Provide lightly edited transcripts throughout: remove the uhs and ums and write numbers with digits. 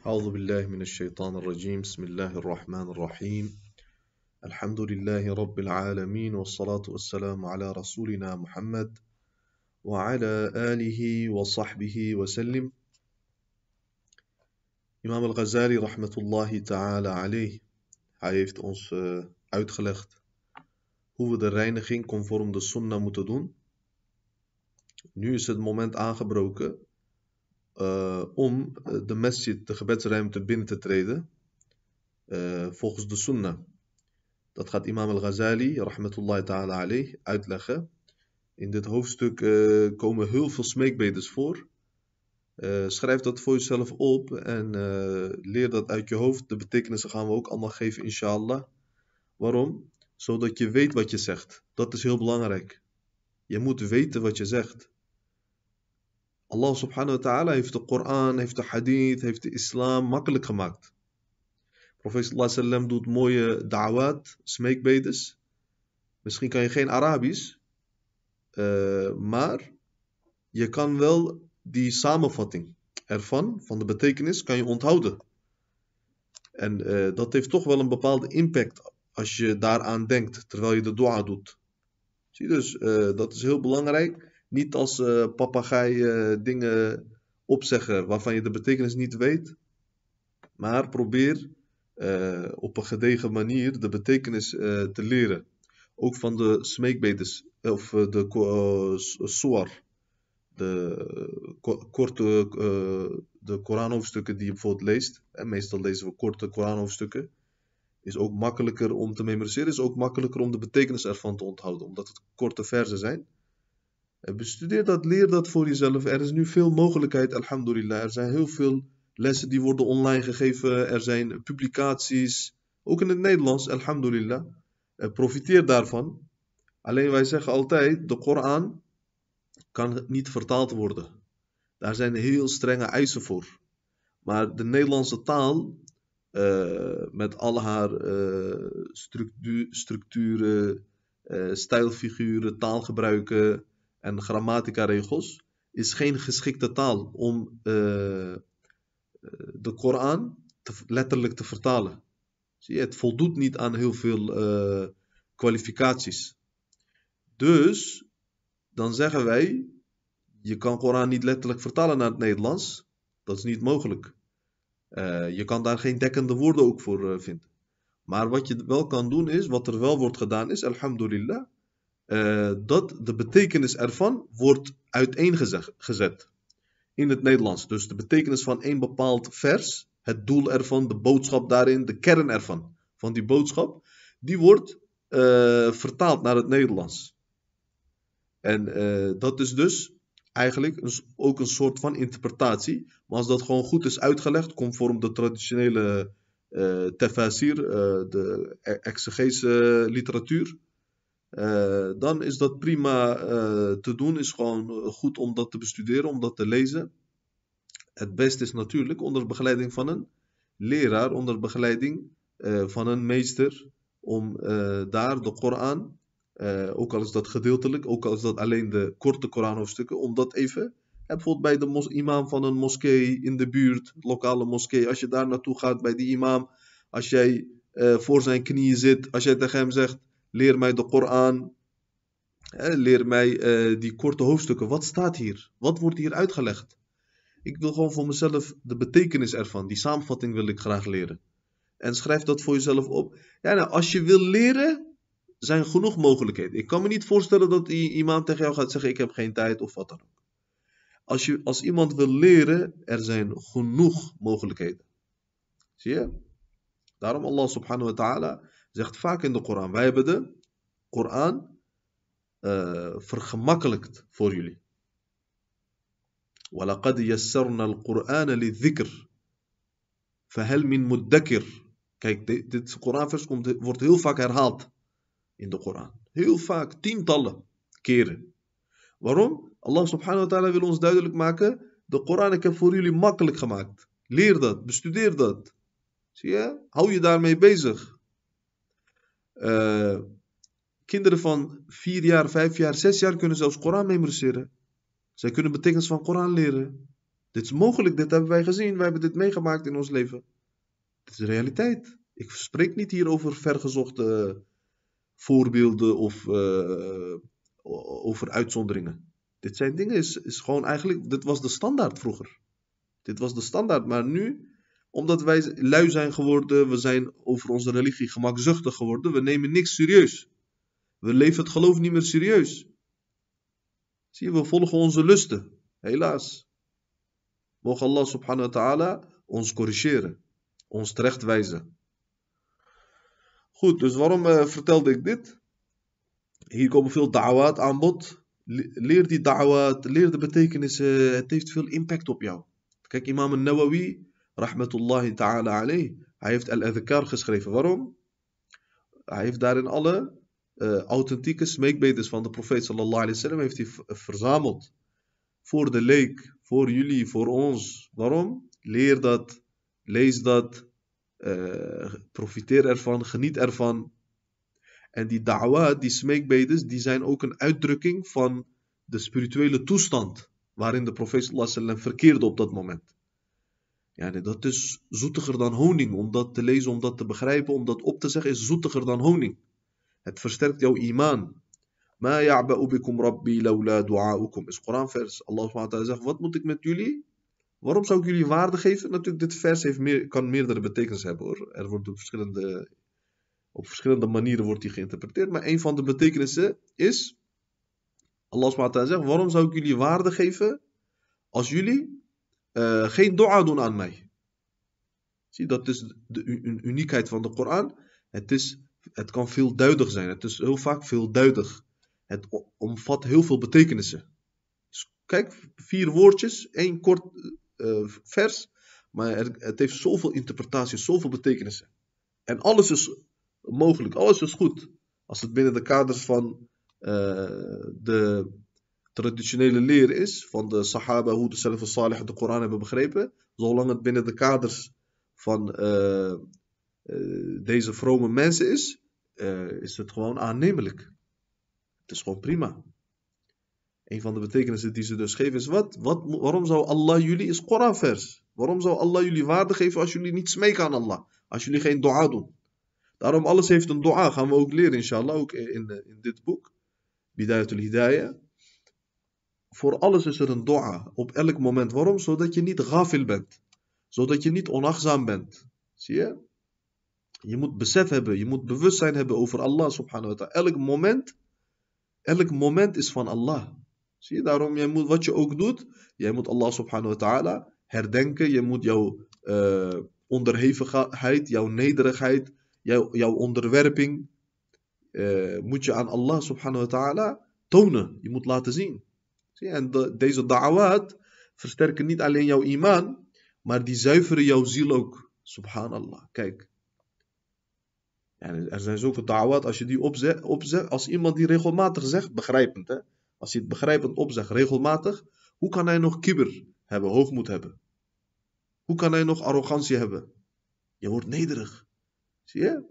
أعوذ بالله من الشيطان الرجيم بسم الله الرحمن الرحيم الحمد لله رب العالمين والصلاة والسلام على رسولنا محمد وعلى آله وصحبه وسلم. Imam al-Ghazali rahmatullahi ta'ala alayh, hij heeft ons uitgelegd hoe we de reiniging conform de sunnah moeten doen. Nu is het moment aangebroken om de masjid, de gebedsruimte, binnen te treden volgens de sunnah. Dat gaat Imam al-Ghazali rahmatullahi ta'ala alayh uitleggen. In dit hoofdstuk komen heel veel smeekbedes voor. Schrijf dat voor jezelf op en leer dat uit je hoofd. De betekenissen gaan we ook allemaal geven, inshallah. Waarom? Zodat je weet wat je zegt. Dat is heel belangrijk. Je moet weten wat je zegt. Allah subhanahu wa ta'ala heeft de Koran, heeft de hadith, heeft de islam makkelijk gemaakt. Profeet sallallahu alaihi wasallam doet mooie da'wat, smeekbedes. Misschien kan je geen Arabisch, maar je kan wel die samenvatting ervan, van de betekenis, kan je onthouden. En dat heeft toch wel een bepaalde impact als je daaraan denkt, terwijl je de dua doet. Zie je dus, dat is heel belangrijk. Niet als papegaai dingen opzeggen waarvan je de betekenis niet weet. Maar probeer op een gedegen manier de betekenis te leren. Ook van de smeekbedes, of de suwar. De korte de Koranhoofdstukken die je bijvoorbeeld leest. En meestal lezen we korte Koranhoofdstukken. Is ook makkelijker om te memoriseren. Is ook makkelijker om de betekenis ervan te onthouden. Omdat het korte verzen zijn. Bestudeer dat, leer dat voor jezelf. Er is nu veel mogelijkheid, alhamdulillah. Er zijn heel veel lessen die worden online gegeven. Er zijn publicaties. Ook in het Nederlands, alhamdulillah. Profiteer daarvan. Alleen wij zeggen altijd, de Koran kan niet vertaald worden. Daar zijn heel strenge eisen voor. Maar de Nederlandse taal, met al haar structuren, stijlfiguren, taalgebruiken en grammatica-regels, is geen geschikte taal om de Koran letterlijk te vertalen. Zie je, het voldoet niet aan heel veel kwalificaties. Dus, dan zeggen wij, je kan Koran niet letterlijk vertalen naar het Nederlands. Dat is niet mogelijk. Je kan daar geen dekkende woorden ook voor vinden. Maar wat je wel kan doen is, wat er wel wordt gedaan is, alhamdulillah, dat de betekenis ervan wordt uiteengezet in het Nederlands. Dus de betekenis van één bepaald vers, het doel ervan, de boodschap daarin, de kern ervan, van die boodschap, die wordt vertaald naar het Nederlands. En dat is dus eigenlijk ook een soort van interpretatie. Maar als dat gewoon goed is uitgelegd, conform de traditionele tafasir, de exegese literatuur, dan is dat prima te doen. Is gewoon goed om dat te bestuderen, om dat te lezen. Het beste is natuurlijk onder begeleiding van een leraar, onder begeleiding van een meester, om daar de Koran, ook al is dat gedeeltelijk, ook al is dat alleen de korte Koranhoofdstukken, om dat even, bijvoorbeeld bij de imam van een moskee in de buurt, lokale moskee, als je daar naartoe gaat bij die imam, als jij voor zijn knieën zit, als jij tegen hem zegt, leer mij de Koran, leer mij die korte hoofdstukken, wat staat hier? Wat wordt hier uitgelegd? Ik wil gewoon voor mezelf de betekenis ervan, die samenvatting wil ik graag leren. En schrijf dat voor jezelf op. Ja, nou, als je wil leren, zijn genoeg mogelijkheden. Ik kan me niet voorstellen dat iemand tegen jou gaat zeggen, ik heb geen tijd of wat dan ook. Als iemand wil leren, er zijn genoeg mogelijkheden. Zie je? Daarom Allah subhanahu wa ta'ala zegt vaak in de Koran, wij hebben de Koran vergemakkelijkt voor jullie. وَلَقَدْ يَسَّرْنَا الْقُرْآنَ لِلذِّكْرِ فَهَلْ مِن مُدَّكِرٍ. Kijk, dit Koranvers wordt heel vaak herhaald in de Koran. Heel vaak, tientallen keren. Waarom? Allah subhanahu wa ta'ala wil ons duidelijk maken, de Koran ik heb voor jullie makkelijk gemaakt. Leer dat, bestudeer dat. Zie je? Hou je daarmee bezig. Kinderen van 4 jaar, 5 jaar, 6 jaar kunnen zelfs Koran memoriseren. Zij kunnen betekenis van Koran leren. Dit is mogelijk, dit hebben wij gezien, wij hebben dit meegemaakt in ons leven. Dit is de realiteit. Ik spreek niet hier over vergezochte voorbeelden of over uitzonderingen. Dit zijn dingen, is gewoon eigenlijk, dit was de standaard vroeger. Dit was de standaard, maar nu, omdat wij lui zijn geworden, we zijn over onze religie gemakzuchtig geworden, we nemen niks serieus. We leven het geloof niet meer serieus. Zie je, we volgen onze lusten. Helaas. Mogen Allah subhanahu wa ta'ala ons corrigeren. Ons terechtwijzen. Goed, dus waarom vertelde ik dit? Hier komen veel da'waat aan bod. Leer die da'waat, leer de betekenissen. Het heeft veel impact op jou. Kijk, imam al-Nawawi, rahmatullahi ta'ala alayh, hij heeft al-adhkar geschreven. Waarom? Hij heeft daarin alle authentieke smeekbedes van de profeet sallallahu alayhi wasallam heeft hij verzameld. Voor de leek, voor jullie, voor ons. Waarom? Leer dat, lees dat, profiteer ervan, geniet ervan. En die da'wa, die smeekbedes, die zijn ook een uitdrukking van de spirituele toestand waarin de profeet sallallahu alayhi wasallam verkeerde op dat moment. Ja, dat is zoetiger dan honing. Om dat te lezen, om dat te begrijpen, om dat op te zeggen, is zoetiger dan honing. Het versterkt jouw iman. Ma ya'ba'u bikum rabbi lawla du'a'ukum. Is Koranvers. Allah subhanahu wa ta'ala zegt, wat moet ik met jullie? Waarom zou ik jullie waarde geven? Natuurlijk, dit vers kan meerdere betekenissen hebben, hoor. Er wordt op verschillende manieren wordt die geïnterpreteerd. Maar een van de betekenissen is, Allah subhanahu wa ta'ala zegt, waarom zou ik jullie waarde geven als jullie geen dua doen aan mij? Zie, dat is de uniekheid van de Koran. Het kan veelduidig zijn. Het is heel vaak veelduidig. Het omvat heel veel betekenissen. Dus kijk, 4 woordjes, 1 kort vers. Maar het heeft zoveel interpretaties, zoveel betekenissen. En alles is mogelijk, alles is goed. Als het binnen de kaders van de traditionele leer is, van de Sahaba, hoe de Salaf al-Salih de Koran hebben begrepen. Zolang het binnen de kaders van deze vrome mensen is het gewoon aannemelijk. Het is gewoon prima. Een van de betekenissen die ze dus geven is waarom zou Allah jullie, is Koranvers. Waarom zou Allah jullie waarde geven als jullie niet smeken aan Allah? Als jullie geen dua doen. Daarom alles heeft een dua, gaan we ook leren inshallah, ook in dit boek. Bidayatul Hidayah. Voor alles is er een dua, op elk moment. Waarom? Zodat je niet ghafil bent. Zodat je niet onachtzaam bent. Zie je? Je moet besef hebben, je moet bewustzijn hebben over Allah subhanahu wa ta'ala. Elk moment is van Allah. Zie je, daarom, wat je ook doet, jij moet Allah subhanahu wa ta'ala herdenken. Je moet jouw onderhevigheid, jouw nederigheid, jouw onderwerping, moet je aan Allah subhanahu wa ta'ala tonen. Je moet laten zien. Zie je, en deze da'awat versterken niet alleen jouw iman, maar die zuiveren jouw ziel ook. Subhanallah, kijk. Ja, er zijn zulke da'awat, als je die opzegt, als iemand die regelmatig zegt, begrijpend hè. Als hij het begrijpend opzegt, regelmatig, hoe kan hij nog kibber hebben, hoogmoed hebben? Hoe kan hij nog arrogantie hebben? Je wordt nederig. Zie je?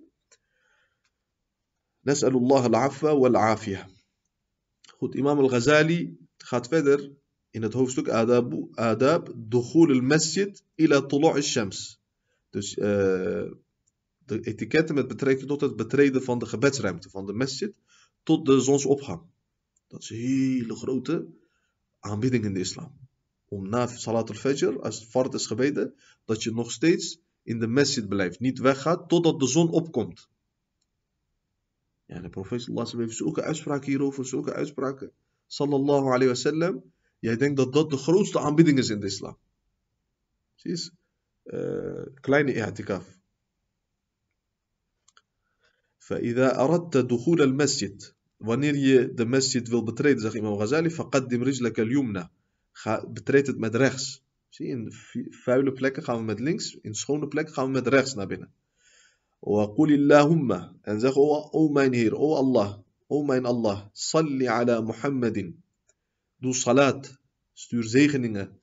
Nas'alullah al-afwa wal-afiyah. Goed, imam al-Ghazali gaat verder in het hoofdstuk Adab, dukhul al-masjid ila tulu' al-shams. Dus de etiketten met betrekking tot het betreden van de gebedsruimte van de masjid tot de zonsopgang. Dat is een hele grote aanbidding in de islam. Om na salat al-fajr, als het fard is gebeden, dat je nog steeds in de masjid blijft. Niet weggaat totdat de zon opkomt. Ja, de profeet sallallahu alaihi wasallam heeft zulke uitspraken hierover, zulke uitspraken. Sallallahu alaihi wasallam. Jij denkt dat dat de grootste aanbidding is in de islam. Zie je? Kleine i'tikaf. فإذا أردت دخول المسجد. Wanneer je de masjid wil betreden, zegt imam Ghazali, فقدم رجلك اليمنى. Betreed het met rechts. Zie je, in vuile plekken gaan we met links, in schone plekken gaan we met rechts naar binnen. وقل اللهم. En zeg, o mijn Heer, o Allah, o mijn Allah, salli ala Muhammadin. Doe salat, stuur zegeningen,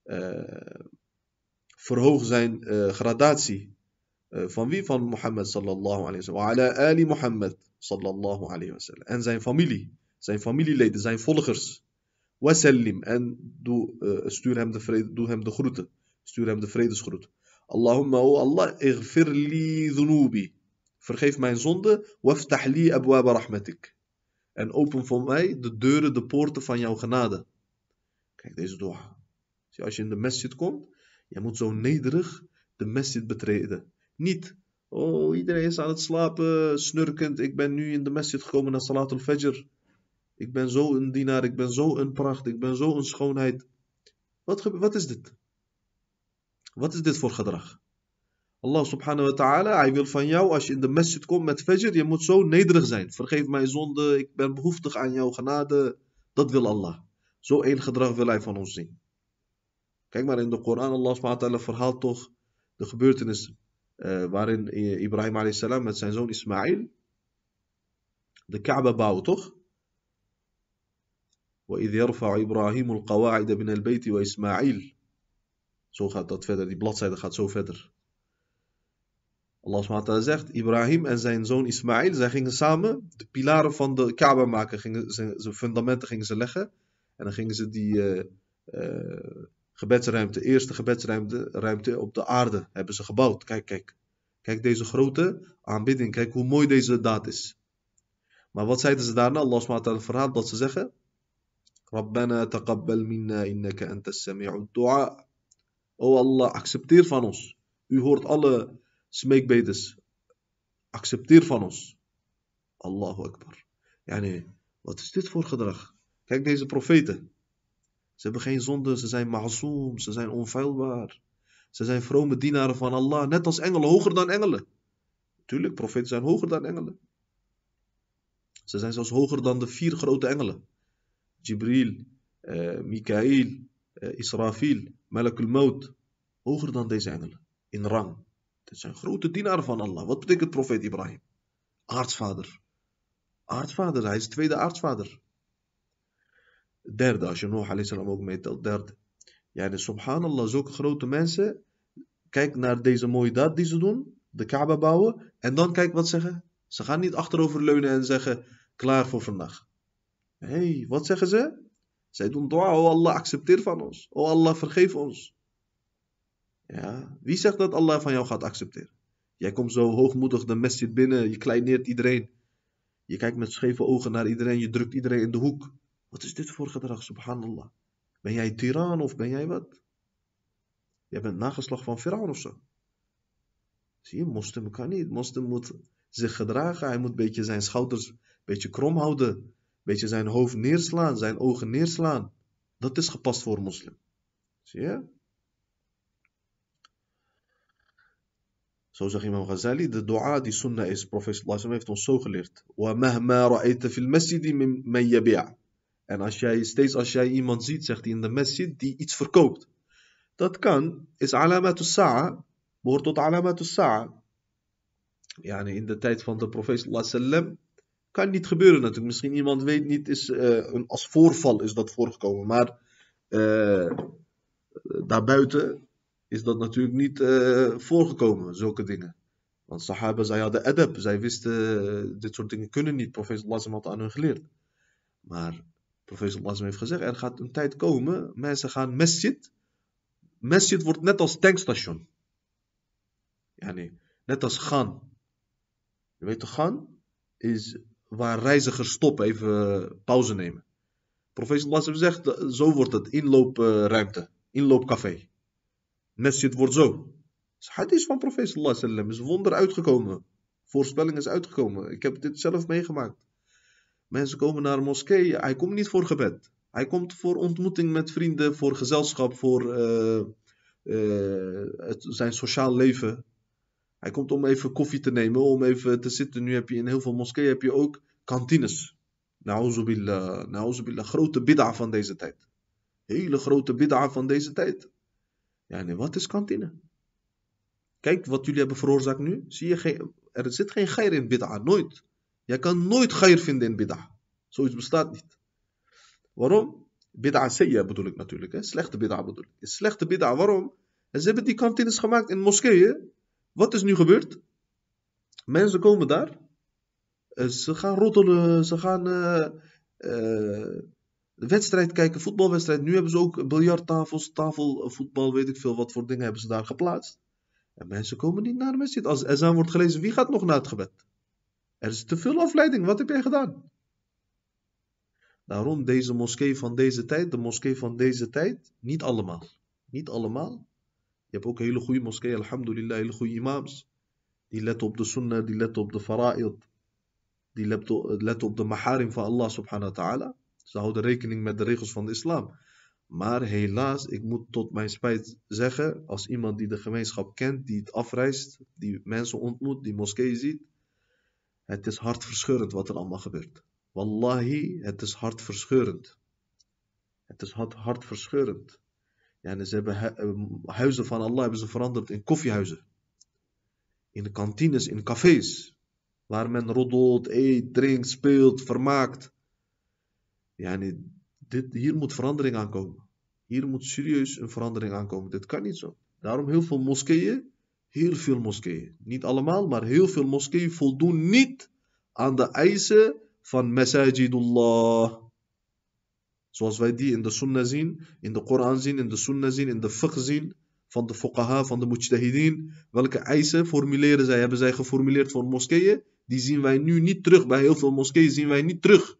verhoog zijn gradatie. Van wie? Van Mohammed sallallahu alayhi wa sallam. Wa ala ali Muhammad sallallahu alayhi wa sallam. En zijn familie, zijn familieleden, zijn volgers. Wasallim. En doe hem de groeten. Stuur hem de vredesgroet. Allahumma, o Allah, ighfir li dhunubi. Vergeef mijn zonde. Waftah li abwaba rahmatik. En open voor mij de deuren, de poorten van jouw genade. Kijk, deze dua. Als je in de masjid komt, je moet zo nederig de masjid betreden. Niet, oh, iedereen is aan het slapen, snurkend. Ik ben nu in de masjid gekomen naar Salat al-Fajr. Ik ben zo een dienaar, ik ben zo een pracht, ik ben zo een schoonheid. Wat is dit? Wat is dit voor gedrag? Allah subhanahu wa ta'ala, hij wil van jou, als je in de masjid komt met Fajr, je moet zo nederig zijn. Vergeef mijn zonde, ik ben behoeftig aan jouw genade. Dat wil Allah. Zo één gedrag wil hij van ons zien. Kijk maar in de Koran, Allah subhanahu wa ta'ala verhaalt toch de gebeurtenis waarin Ibrahim alayhi salam met zijn zoon Ismaïl de Kaaba bouwen, toch? وَإِذْ يَرْفَعُ إِبْرَاهِيمُ الْقَوَاعِدَ مِنَ الْبَيْتِ وَإِسْمَاعِيل. Zo gaat dat verder, die bladzijde gaat zo verder. Allah subhanahu wa ta'ala zegt, Ibrahim en zijn zoon Ismaïl, zij gingen samen de pilaren van de Kaaba maken, zijn fundamenten gingen ze leggen. En dan gingen ze die gebedsruimte, eerste gebedsruimte op de aarde hebben ze gebouwd. Kijk. Kijk deze grote aanbidding, kijk hoe mooi deze daad is. Maar wat zeiden ze daarna? Allah subhanahu wa ta'ala verhaalt dat ze zeggen, Rabbana taqabbal minna innaka antas sami'ud du'a. O Allah, accepteer van ons. U hoort alle smeekbedes. Accepteer van ons. Allahu Akbar. Yani, wat is dit voor gedrag? Kijk deze profeten. Ze hebben geen zonde, ze zijn ma'zoom, ze zijn onfeilbaar. Ze zijn vrome dienaren van Allah, net als engelen, hoger dan engelen. Tuurlijk, profeten zijn hoger dan engelen. Ze zijn zelfs hoger dan de 4 grote engelen. Jibril, Mikael, Israfil, Malakul Maut. Hoger dan deze engelen, in rang. Dit zijn grote dienaren van Allah. Wat betekent profeet Ibrahim? Aartsvader. Aartsvader, hij is de tweede aartsvader. Derde, als je Noach alayhi salam ook meetelt, derde. Yani, subhanallah, zulke grote mensen. Kijk naar deze mooie daad die ze doen. De Kaaba bouwen. En dan kijk wat ze zeggen. Ze gaan niet achteroverleunen en zeggen, klaar voor vandaag. Nee, wat zeggen ze? Zij doen dua, oh Allah, accepteer van ons. Oh Allah, vergeef ons. Ja, wie zegt dat Allah van jou gaat accepteren? Jij komt zo hoogmoedig de masjid binnen, je kleineert iedereen. Je kijkt met scheve ogen naar iedereen, je drukt iedereen in de hoek. Wat is dit voor gedrag, subhanallah? Ben jij tiran of ben jij wat? Jij bent nageslacht van Firaun of zo. Zie je, moslim kan niet. Moslim moet zich gedragen. Hij moet een beetje zijn schouders een beetje krom houden. Een beetje zijn hoofd neerslaan, zijn ogen neerslaan. Dat is gepast voor moslim. Zie je? Zo zegt Imam Ghazali, de dua die sunnah is, profeet sallallahu alaihi wasallam heeft ons zo geleerd. وَمَهْمَا رَأَيْتَ فِي الْمَسْجِدِ مَنْ يَبِيعُ. En als jij iemand ziet, zegt hij in de masjid, die iets verkoopt. Dat kan, is alamatu sa'a, behoort tot alamatu sa'a. Yani in de tijd van de profeet sallallahu alaihi wasallam, kan niet gebeuren natuurlijk. Misschien iemand weet niet, als voorval is dat voorgekomen. Maar daarbuiten is dat natuurlijk niet voorgekomen, zulke dingen. Want sahaba, zij hadden adab, zij wisten, dit soort dingen kunnen niet. Profeet sallallahu alaihi wasallam had aan hun geleerd. Maar profeet sallallahu alaihi wasallam heeft gezegd, er gaat een tijd komen, mensen gaan masjid. Masjid wordt net als tankstation. Yani, net als gaan. Je weet toch, gaan is waar reizigers stoppen, even pauze nemen. Profeet sallallahu alaihi wasallam zegt, zo wordt het, inloopruimte, inloopcafé. Masjid wordt zo. Het is hadith van profeet sallallahu alaihi wasallam, is wonder uitgekomen. Voorspelling is uitgekomen. Ik heb dit zelf meegemaakt. Mensen komen naar een moskee, hij komt niet voor gebed. Hij komt voor ontmoeting met vrienden, voor gezelschap, voor zijn sociaal leven. Hij komt om even koffie te nemen, om even te zitten. Nu heb je in heel veel moskeeën heb je ook kantines. Na'uzubillah, grote bid'a van deze tijd. Hele grote bid'a van deze tijd. Ja, nee, wat is kantine? Kijk wat jullie hebben veroorzaakt nu. Zie je, er zit geen geir in bid'a, nooit. Jij kan nooit geir vinden in bid'a. Zoiets bestaat niet. Waarom? Bid'a sayya bedoel ik natuurlijk. Hè? Slechte bid'a bedoel ik. Slechte bid'a, waarom? En ze hebben die kantines gemaakt in moskeeën. Wat is nu gebeurd? Mensen komen daar. Ze gaan roddelen. Ze gaan wedstrijd kijken, voetbalwedstrijd. Nu hebben ze ook biljarttafels, tafelvoetbal, weet ik veel wat voor dingen hebben ze daar geplaatst. En mensen komen niet naar de masjid. Als ezaan wordt gelezen, wie gaat nog naar het gebed? Er is te veel afleiding. Wat heb jij gedaan? Daarom deze moskee van deze tijd, de moskee van deze tijd, niet allemaal. Niet allemaal. Je hebt ook hele goede moskeeën, alhamdulillah, hele goede imams. Die letten op de sunnah, die letten op de fara'id. Die letten op de maharim van Allah subhanahu wa ta'ala. Ze houden rekening met de regels van de islam. Maar helaas, ik moet tot mijn spijt zeggen, als iemand die de gemeenschap kent, die het afreist, die mensen ontmoet, die moskeeën ziet, het is hartverscheurend wat er allemaal gebeurt. Wallahi, het is hartverscheurend. Het is hartverscheurend. Ja, ze hebben huizen van Allah hebben ze veranderd in koffiehuizen. In de kantines, in cafés. Waar men roddelt, eet, drinkt, speelt, vermaakt. Ja, hier moet verandering aankomen. Hier moet serieus een verandering aankomen. Dit kan niet zo. Daarom heel veel moskeeën. Heel veel moskeeën. Niet allemaal, maar heel veel moskeeën voldoen niet aan de eisen van Masajidullah. Zoals wij die in de sunnah zien, in de Koran zien, in de sunnah zien, in de fiqh zien. Van de fuqaha, van de mujtahideen. Welke eisen hebben zij geformuleerd voor moskeeën? Die zien wij nu niet terug. Bij heel veel moskeeën zien wij niet terug.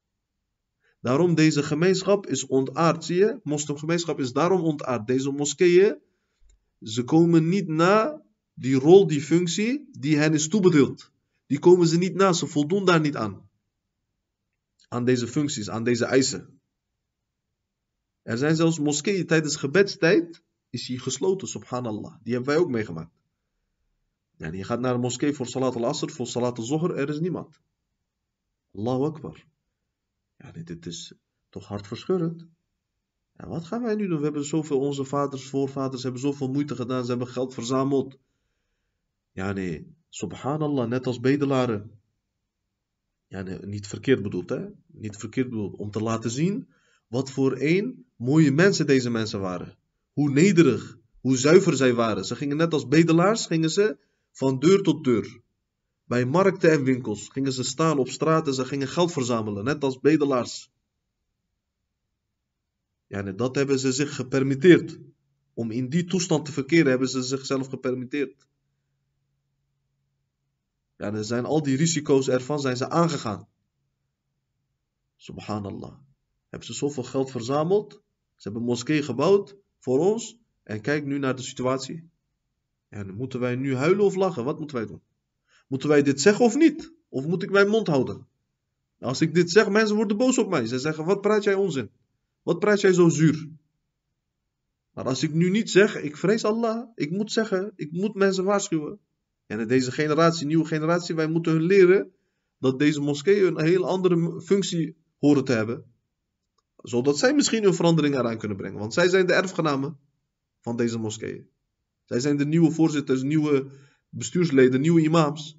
Daarom deze gemeenschap is ontaard. Zie je? Moslimgemeenschap is daarom ontaard. Deze moskeeën, ze komen niet na die rol, die functie die hen is toebedeeld. Die komen ze niet na. Ze voldoen daar niet aan. Aan deze functies, aan deze eisen. Er zijn zelfs moskeeën tijdens gebedstijd. Is die gesloten, subhanallah. Die hebben wij ook meegemaakt. Ja, je gaat naar de moskee voor salat al-asr, voor salat al-zohr, er is niemand. Allahu akbar. Ja, dit is toch hartverscheurend. Ja, wat gaan wij nu doen? We hebben zoveel, onze vaders, voorvaders hebben zoveel moeite gedaan. Ze hebben geld verzameld. Ja, nee, subhanallah, net als bedelaren. Ja, nee, niet verkeerd bedoeld, hè. Niet verkeerd bedoeld. Om te laten zien wat voor mooie mensen deze mensen waren. Hoe nederig, hoe zuiver zij waren. Ze gingen net als bedelaars, gingen ze van deur tot deur. Bij markten en winkels gingen ze staan op straat en ze gingen geld verzamelen. Net als bedelaars. Ja, en dat hebben ze zich gepermitteerd. Om in die toestand te verkeren hebben ze zichzelf gepermitteerd. Ja, er zijn al die risico's ervan zijn ze aangegaan. Subhanallah. Hebben ze zoveel geld verzameld. Ze hebben moskee gebouwd voor ons. En kijk nu naar de situatie. Ja, dan moeten wij nu huilen of lachen? Wat moeten wij doen? Moeten wij dit zeggen of niet? Of moet ik mijn mond houden? Als ik dit zeg, mensen worden boos op mij. Ze zeggen, wat praat jij onzin? Wat praat jij zo zuur? Maar als ik nu niet zeg, ik vrees Allah. Ik moet zeggen, ik moet mensen waarschuwen. En deze generatie, nieuwe generatie, wij moeten hun leren dat deze moskeeën een heel andere functie horen te hebben. Zodat zij misschien een verandering eraan kunnen brengen. Want zij zijn de erfgenamen van deze moskeeën. Zij zijn de nieuwe voorzitters, nieuwe bestuursleden, nieuwe imams.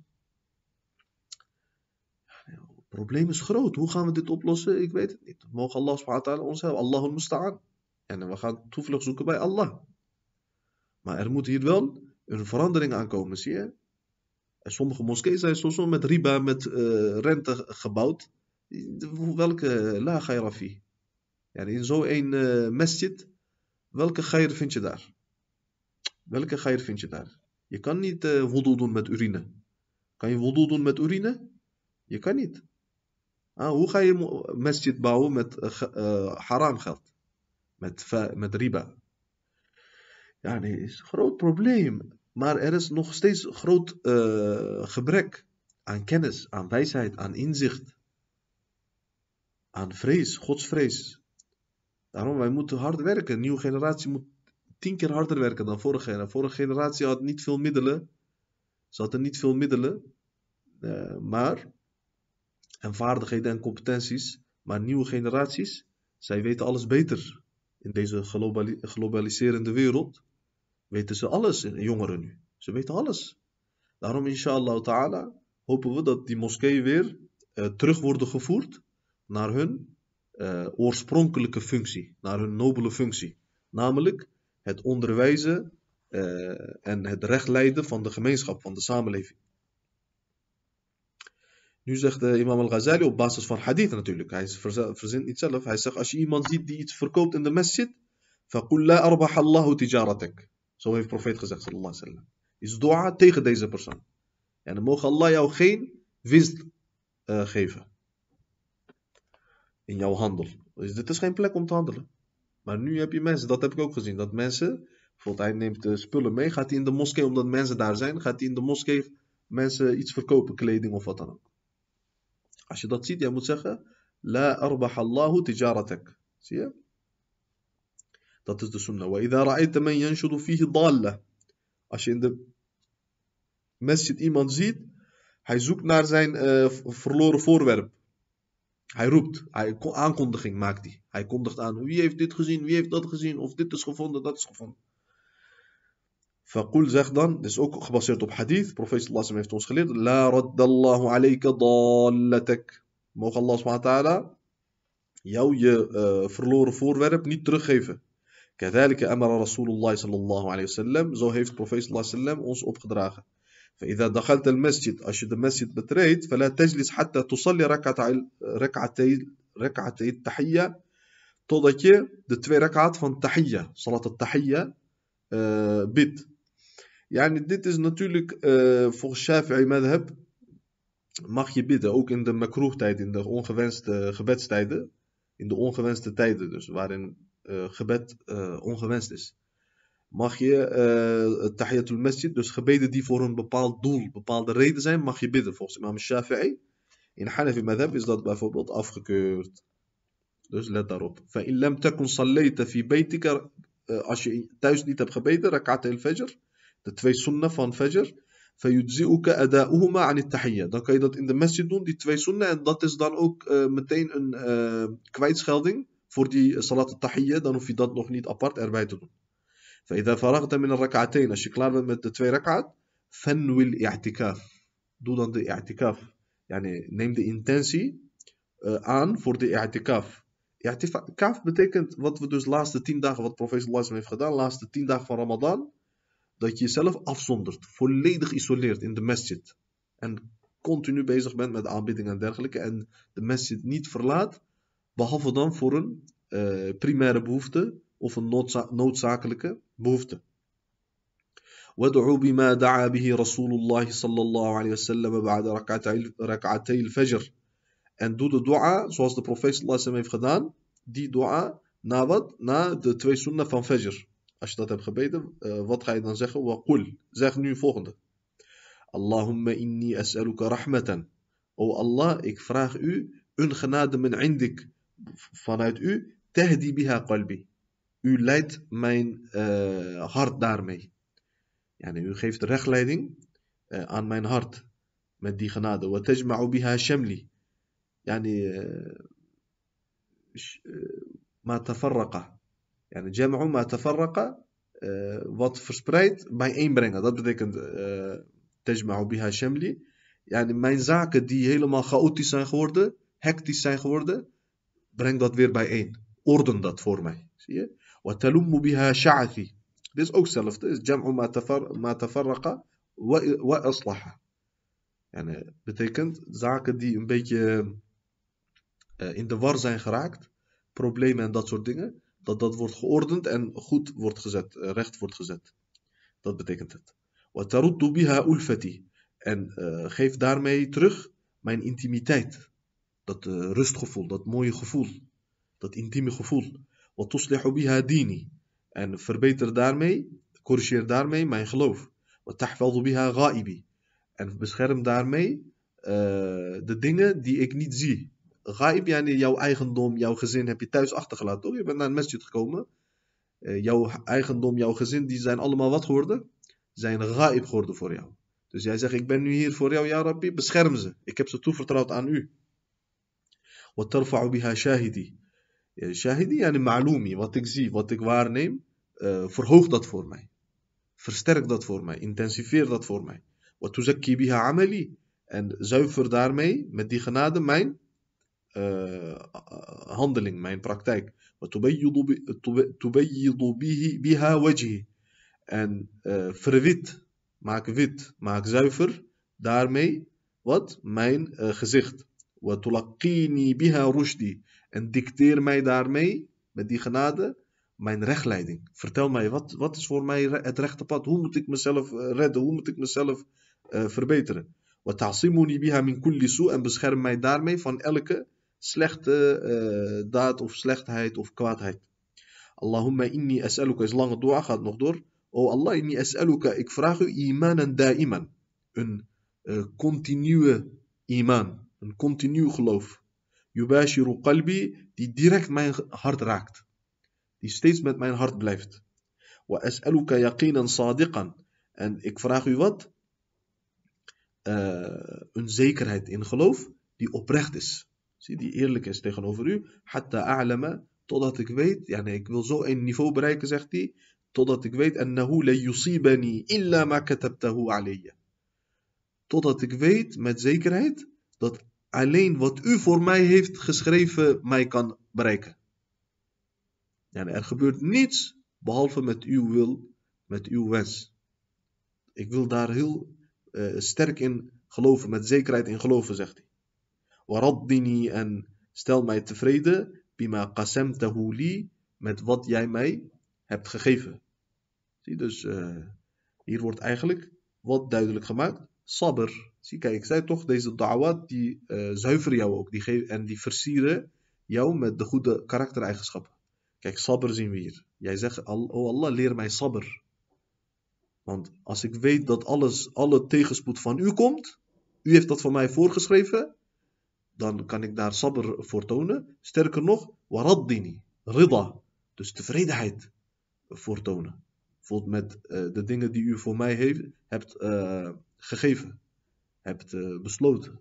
Het probleem is groot. Hoe gaan we dit oplossen? Ik weet het niet. Mogen Allah subhanahu wa ta'ala ons helpen. Allahul musta'an. En we gaan toevlucht zoeken bij Allah. Maar er moet hier wel een verandering aankomen, zie je? En sommige moskeeën zijn soms met riba, met rente gebouwd. Welke la khayra fi? Ja, in zo'n masjid, welke khair vind je daar? Welke khair vind je daar? Je kan niet wudu doen met urine. Kan je wudu doen met urine? Je kan niet. Hoe ga je masjid bouwen met haram geld? Met riba. Ja, nee, is een groot probleem. Maar er is nog steeds groot gebrek aan kennis, aan wijsheid, aan inzicht. Aan vrees, godsvrees. Daarom, wij moeten hard werken. De nieuwe generatie moet 10 keer harder werken dan vorige generatie. Vorige generatie had niet veel middelen. Ze hadden niet veel middelen. En vaardigheden en competenties. Maar nieuwe generaties, zij weten alles beter. In deze globaliserende wereld weten ze alles, jongeren nu. Ze weten alles. Daarom, inshallah ta'ala, hopen we dat die moskeeën weer terug worden gevoerd naar hun oorspronkelijke functie. Naar hun nobele functie. Namelijk het onderwijzen en het recht leiden van de gemeenschap, van de samenleving. Nu zegt imam al-Ghazali op basis van hadith natuurlijk. Hij verzint niet zelf. Hij zegt als je iemand ziet die iets verkoopt in de masjid. فَقُلْ لَا أَرْبَحَ اللَّهُ تِجَارَتَكَ. Zo heeft de profeet gezegd sallallahu alaihi wasallam. Is dua tegen deze persoon. En dan mogen Allah jou geen winst geven. In jouw handel. Dus dit is geen plek om te handelen. Maar nu heb je mensen, dat heb ik ook gezien. Dat mensen, bijvoorbeeld hij neemt spullen mee. Gaat hij in de moskee, omdat mensen daar zijn. Gaat hij in de moskee mensen iets verkopen. Kleding of wat dan ook. Als je dat ziet, jij moet zeggen. La arbah Allahu tijaratak. Zie je? Dat is de sunnah. Wa idha ra'ayta man yanshudu fihi dalla. Als je in de masjid iemand ziet. Hij zoekt naar zijn verloren voorwerp. Hij roept. Aankondiging maakt hij. Hij kondigt aan. Wie heeft dit gezien? Wie heeft dat gezien? Of dit is gevonden, dat is gevonden. Faqul zegt dan. Dit is ook gebaseerd op hadith. Profeet sallallahu alaihi wasallam heeft ons geleerd. La raddallahu alayka dallatak. Mogen Allah subhanahu wa ta'ala jou je verloren voorwerp niet teruggeven. Kadhalika amara Rasulullah sallallahu alayhi wasallam. Zo heeft profeet sallallahu alayhi wasallam ons opgedragen. فإذا دخلت المسجد als je de masjid betreedt فلا تجلس حتى تصلي ركعتي التحية totdat je de 2 rak'at van tahiyya, salat al-tahiyya, bidt. Yani dit is natuurlijk volgens Shafi'i madhab mag je bidden, ook in de makruh tijd, in de ongewenste gebedstijden, in de ongewenste tijden dus, waarin gebed ongewenst is. Mag je tahiyatul masjid, dus gebeden die voor een bepaald doel, bepaalde reden zijn, mag je bidden volgens imam Shafi'i. In Hanafi madhab is dat bijvoorbeeld afgekeurd. Dus let daarop. فَإِن لَمْ تَكُنْ صَلَّيْتَ فِي بَيْتِكَ. Als je thuis niet hebt gebeden, rak'at al-fajr, de 2 sunnah van fajr, فَيُجْزِئُكَ أَدَاؤُهُمَا عَنِ التَّحِيَّةِ. Dan kan je dat in de masjid doen, die 2 sunnah, en dat is dan ook meteen een kwijtschelding voor die salat al-tahiyya, dan hoef je dat nog niet apart erbij te doen. فإذا فرغت من الركعتين, als je klaar bent met de 2 rak'at, فَنْوِ الْإِعْتِكَافِ. Doe dan de i'tikaf. Yani, neem de intentie aan voor de i'tikaf. I'tikaf betekent wat we dus de laatste 10 dagen, wat profeet sallallahu alaihi wasallam heeft gedaan, de laatste 10 dagen van Ramadan, dat je jezelf afzondert, volledig isoleert in de masjid. En continu bezig bent met aanbidding en dergelijke. En de masjid niet verlaat, behalve dan voor een primaire behoefte of een noodzakelijke behoefte. وَدْعُوا بِمَا دَعَا بِهِ رَسُولُ اللَّهِ صَلَّى اللَّهُ عَلَيْهِ وسلم بَعْدَ رَكْعَتَيِ الْفَجْر. En doe de dua zoals de profeet sallallahu alaihi wasallam heeft gedaan. Die dua na wat? Na de 2 sunnah van fajr. Als je dat hebt gebeden, wat ga je dan zeggen? وَقُلْ. Zeg nu volgende. Allahumma inni as'aluka rahmatan. O Allah, ik vraag u een genade min indik. Vanuit u. Tahdi biha qalbi. U leidt mijn hart daarmee. Yani, u geeft rechtleiding aan mijn hart met die genade. Wa tajma'u biha shamli. Yani, ma tafarraqa. Yani, jam'u ma tafarraqa. Wat verspreid bijeenbrengen. Dat betekent tajma'u biha shamli. Yani, mijn zaken die helemaal chaotisch zijn geworden, hectisch zijn geworden, breng dat weer bijeen. Orden dat voor mij. Zie je? Wa talummu biha sha'athi. Dit is ook hetzelfde. Is jam'u ma tafarraqa wa aslaha. Yani, betekent zaken die een beetje in de war zijn geraakt, problemen en dat soort dingen, dat wordt geordend en goed wordt gezet, recht wordt gezet. Dat betekent het. Wa taruddu biha ulfati. En geef daarmee terug mijn intimiteit. Dat rustgevoel, dat mooie gevoel, dat intieme gevoel. Wa tuslihu biha dini. En verbeter daarmee, corrigeer daarmee mijn geloof. Wa tahfadhu biha ghaibi. En bescherm daarmee de dingen die ik niet zie. Ghaib, yani jouw eigendom, jouw gezin heb je thuis achtergelaten, toch? Je bent naar een masjid gekomen. Jouw eigendom, jouw gezin, die zijn allemaal wat geworden? Zijn ghaib geworden voor jou. Dus jij zegt, ik ben nu hier voor jou, ja Rabbi, bescherm ze. Ik heb ze toevertrouwd aan u. Wa tarfa'u biha shahidi. Shahidi, yani ma'lumi, wat ik zie, wat ik waarneem, verhoog dat voor mij. Versterk dat voor mij, intensiveer dat voor mij. Wa tuzakki biha amali. En zuiver daarmee, met die genade, mijn handeling, mijn praktijk. Wa tubayyidu biha wajhi. En verwit, maak wit, maak zuiver daarmee wat? Mijn gezicht. Wa tulaqini biha rushdi. En dicteer mij daarmee, met die genade, mijn rechtleiding. Vertel mij, wat is voor mij het rechte pad? Hoe moet ik mezelf redden? Hoe moet ik mezelf verbeteren? Wa ta'simuni biha min kulli su. En bescherm mij daarmee van elke slechte daad of slechtheid of kwaadheid. Allahumma inni as'aluka, is lange dua, gaat nog door. O Allah, inni as'aluka, ik vraag u imanan da'iman. Een continue iman, een continu geloof. Yubashiru qalbi, die direct mijn hart raakt. Die steeds met mijn hart blijft. Wa as'aluka yaqinan sadiqan. En ik vraag u wat? Een zekerheid in geloof die oprecht is. Zie, die eerlijk is tegenover u. Hatta a'lama, totdat ik weet, ik wil zo een niveau bereiken, zegt hij, totdat ik weet, annahu la yusibani illa ma katabtahu alayya. Totdat ik weet met zekerheid dat alleen wat u voor mij heeft geschreven mij kan bereiken. Er gebeurt niets behalve met uw wil, met uw wens. Ik wil daar heel sterk in geloven, met zekerheid in geloven, zegt hij. Waraddini, en stel mij tevreden, bima qasamtahu li, met wat jij mij hebt gegeven. Zie, dus hier wordt eigenlijk wat duidelijk gemaakt. Sabr. Zie, kijk, ik zei toch, deze da'wat, die zuiveren jou ook. Die versieren jou met de goede karaktereigenschappen. Kijk, sabr zien we hier. Jij zegt, oh Allah, leer mij sabr. Want als ik weet dat alle tegenspoed van u komt, u heeft dat van mij voorgeschreven, dan kan ik daar sabr voor tonen. Sterker nog, waraddini, rida, dus tevredenheid voor tonen. Bijvoorbeeld met de dingen die u voor mij hebt gegeven, hebt besloten.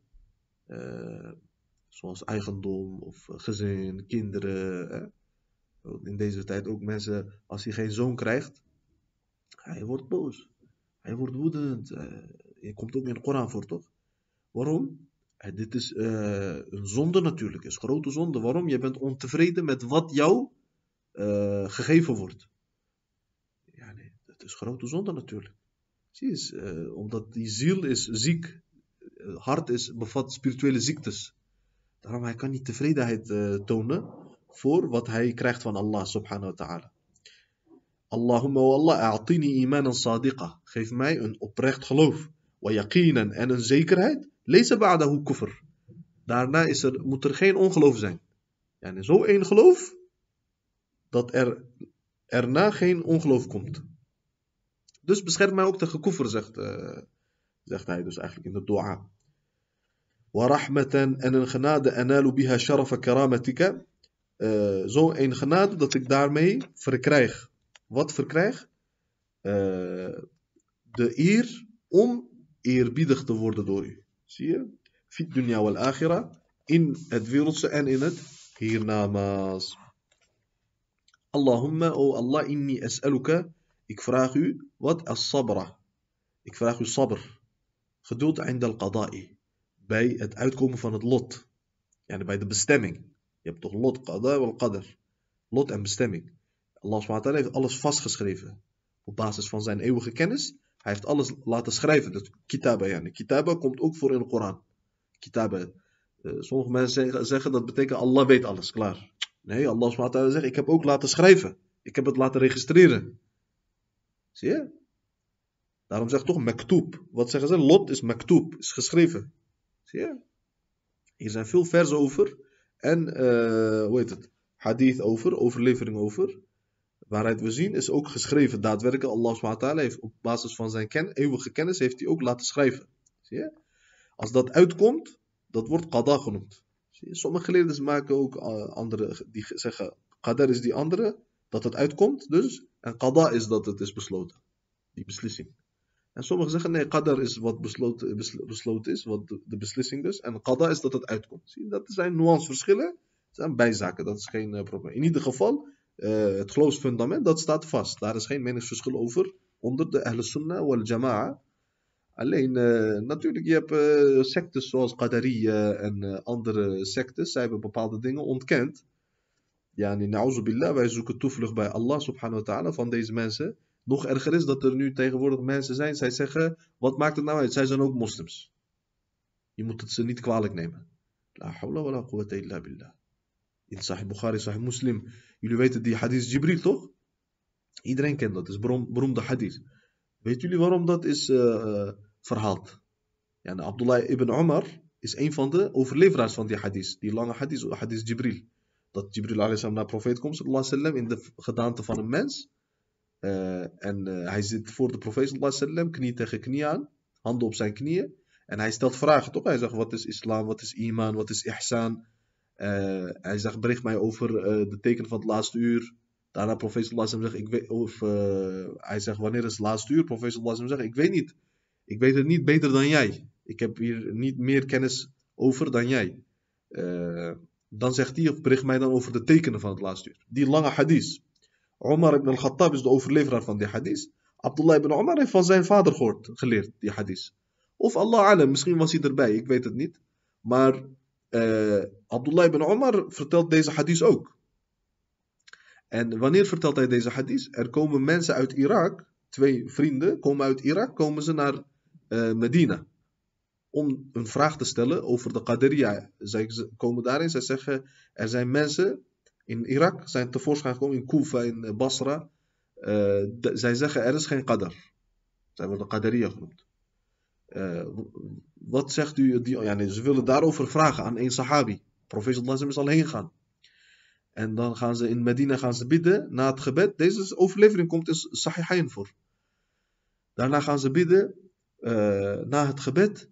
Zoals eigendom of gezin, kinderen. In deze tijd ook mensen, als hij geen zoon krijgt, hij wordt boos. Hij wordt woedend. Je komt ook in de Koran voor, toch? Waarom? Dit is een zonde natuurlijk, is grote zonde. Waarom? Je bent ontevreden met wat jou gegeven wordt. Dat is grote zonde natuurlijk. Zie je, omdat die ziel is ziek. Het hart bevat spirituele ziektes. Daarom hij kan niet tevredenheid tonen voor wat hij krijgt van Allah subhanahu wa ta'ala. Allahumma wa Allah, a'tini imanan sadiqa. Geef mij een oprecht geloof. Wa yaqinan, en een zekerheid. Laysa ba'dahu kufr. Daarna moet er geen ongeloof zijn. Zo één geloof, dat erna geen ongeloof komt. Dus bescherm mij ook tegen kufr, zegt hij dus eigenlijk in de dua. Wa rahmatan, en een genade, analu biha sharafa karamatika. Zo een genade dat ik daarmee verkrijg. Wat verkrijg? De eer om eerbiedig te worden door u. Zie je? Fit dunya wal akhirah. In het wereldse en in het hiernamaals. Allahumma, o Allah, inni as'aluka. Ik vraag u, wat? As-sabra. Ik vraag u sabr. Geduld inda al-qada'i. Bij het uitkomen van het lot. Bij de bestemming. Je hebt toch lot, qada wal qadar. Lot en bestemming. Allah subhanahu wa ta'ala heeft alles vastgeschreven. Op basis van zijn eeuwige kennis. Hij heeft alles laten schrijven. Dus kitaba. Kitaba komt ook voor in de Koran. Kitaba. Sommige mensen zeggen dat betekent Allah weet alles. Klaar. Nee, Allah subhanahu wa ta'ala zegt, ik heb ook laten schrijven. Ik heb het laten registreren. Zie je? Daarom zegt toch maktub. Wat zeggen ze? Lot is maktub. Is geschreven. Zie je? Hier zijn veel versen over. En, hadith over. Overlevering over. Waaruit we zien is ook geschreven. Daadwerkelijk, Allah subhanahu wa ta'ala heeft op basis van zijn eeuwige kennis heeft hij ook laten schrijven. Zie je? Als dat uitkomt, dat wordt qada genoemd. Zie je? Sommige geleerden maken ook andere, die zeggen, qadar is die andere, dat het uitkomt dus. En qada is dat het is besloten. Die beslissing. En sommigen zeggen, nee, qadar is wat besloten is, wat de beslissing dus. En qada is dat het uitkomt. Zie je? Dat zijn nuanceverschillen. Dat zijn bijzaken, dat is geen probleem. In ieder geval, het geloofsfundament, dat staat vast. Daar is geen meningsverschil over onder de Ahl Sunnah wal Jama'a. Alleen, natuurlijk, je hebt sectes zoals Qadariya en andere sectes. Zij hebben bepaalde dingen ontkend. Na'uzu billah, wij zoeken toevlucht bij Allah subhanahu wa ta'ala van deze mensen. Nog erger is dat er nu tegenwoordig mensen zijn, zij zeggen, wat maakt het nou uit? Zij zijn ook moslims. Je moet het ze niet kwalijk nemen. La hawla wa la quwwata illa billah. In Sahih Bukhari, Sahih Muslim. Jullie weten die hadith Jibril, toch? Iedereen kent dat. Het is beroemde hadith. Weet jullie waarom dat is verhaald? Ja, Abdullah ibn Umar is een van de overleveraars van die hadith. Die lange hadith, hadith Jibril. Dat Jibril a.s. naar profeet komt, sallallahu alaihi wasallam, in de gedaante van een mens. En hij zit voor de profeet, sallallahu alaihi wasallam, knie tegen knie aan. Handen op zijn knieën. En hij stelt vragen, toch? Hij zegt, wat is islam, wat is iman, wat is ihsan? Hij zegt, bericht mij over de tekenen van het laatste uur. Daarna profeet sallallahu alaihi wasallam zegt, ik weet, hij zegt, wanneer is het laatste uur? Profeet sallallahu alaihi wasallam zegt, ik weet niet. Ik weet het niet beter dan jij. Ik heb hier niet meer kennis over dan jij. Dan zegt hij, bericht mij dan over de tekenen van het laatste uur. Die lange hadith. Omar ibn al-Khattab is de overleveraar van die hadith. Abdullah ibn Umar heeft van zijn vader geleerd, die hadith. Of Allah alam, misschien was hij erbij, ik weet het niet. Maar Abdullah ibn Umar vertelt deze hadith ook. En wanneer vertelt hij deze hadith? Er komen mensen uit Irak, 2 vrienden komen uit Irak, komen ze naar Medina. Om een vraag te stellen over de Qadariya. Zij komen daarin, zij zeggen, er zijn mensen in Irak, zijn tevoorschijn gekomen, in Kufa, in Basra. Zij zeggen, er is geen Qadar. Zij worden Qadariya genoemd. Wat zegt u? Ze willen daarover vragen aan een sahabi. Profeet sallallahu alaihi wasallam is al heen gaan. En dan gaan ze in Medina bidden na het gebed. Deze overlevering komt in Sahihain voor. Daarna gaan ze bidden. Na het gebed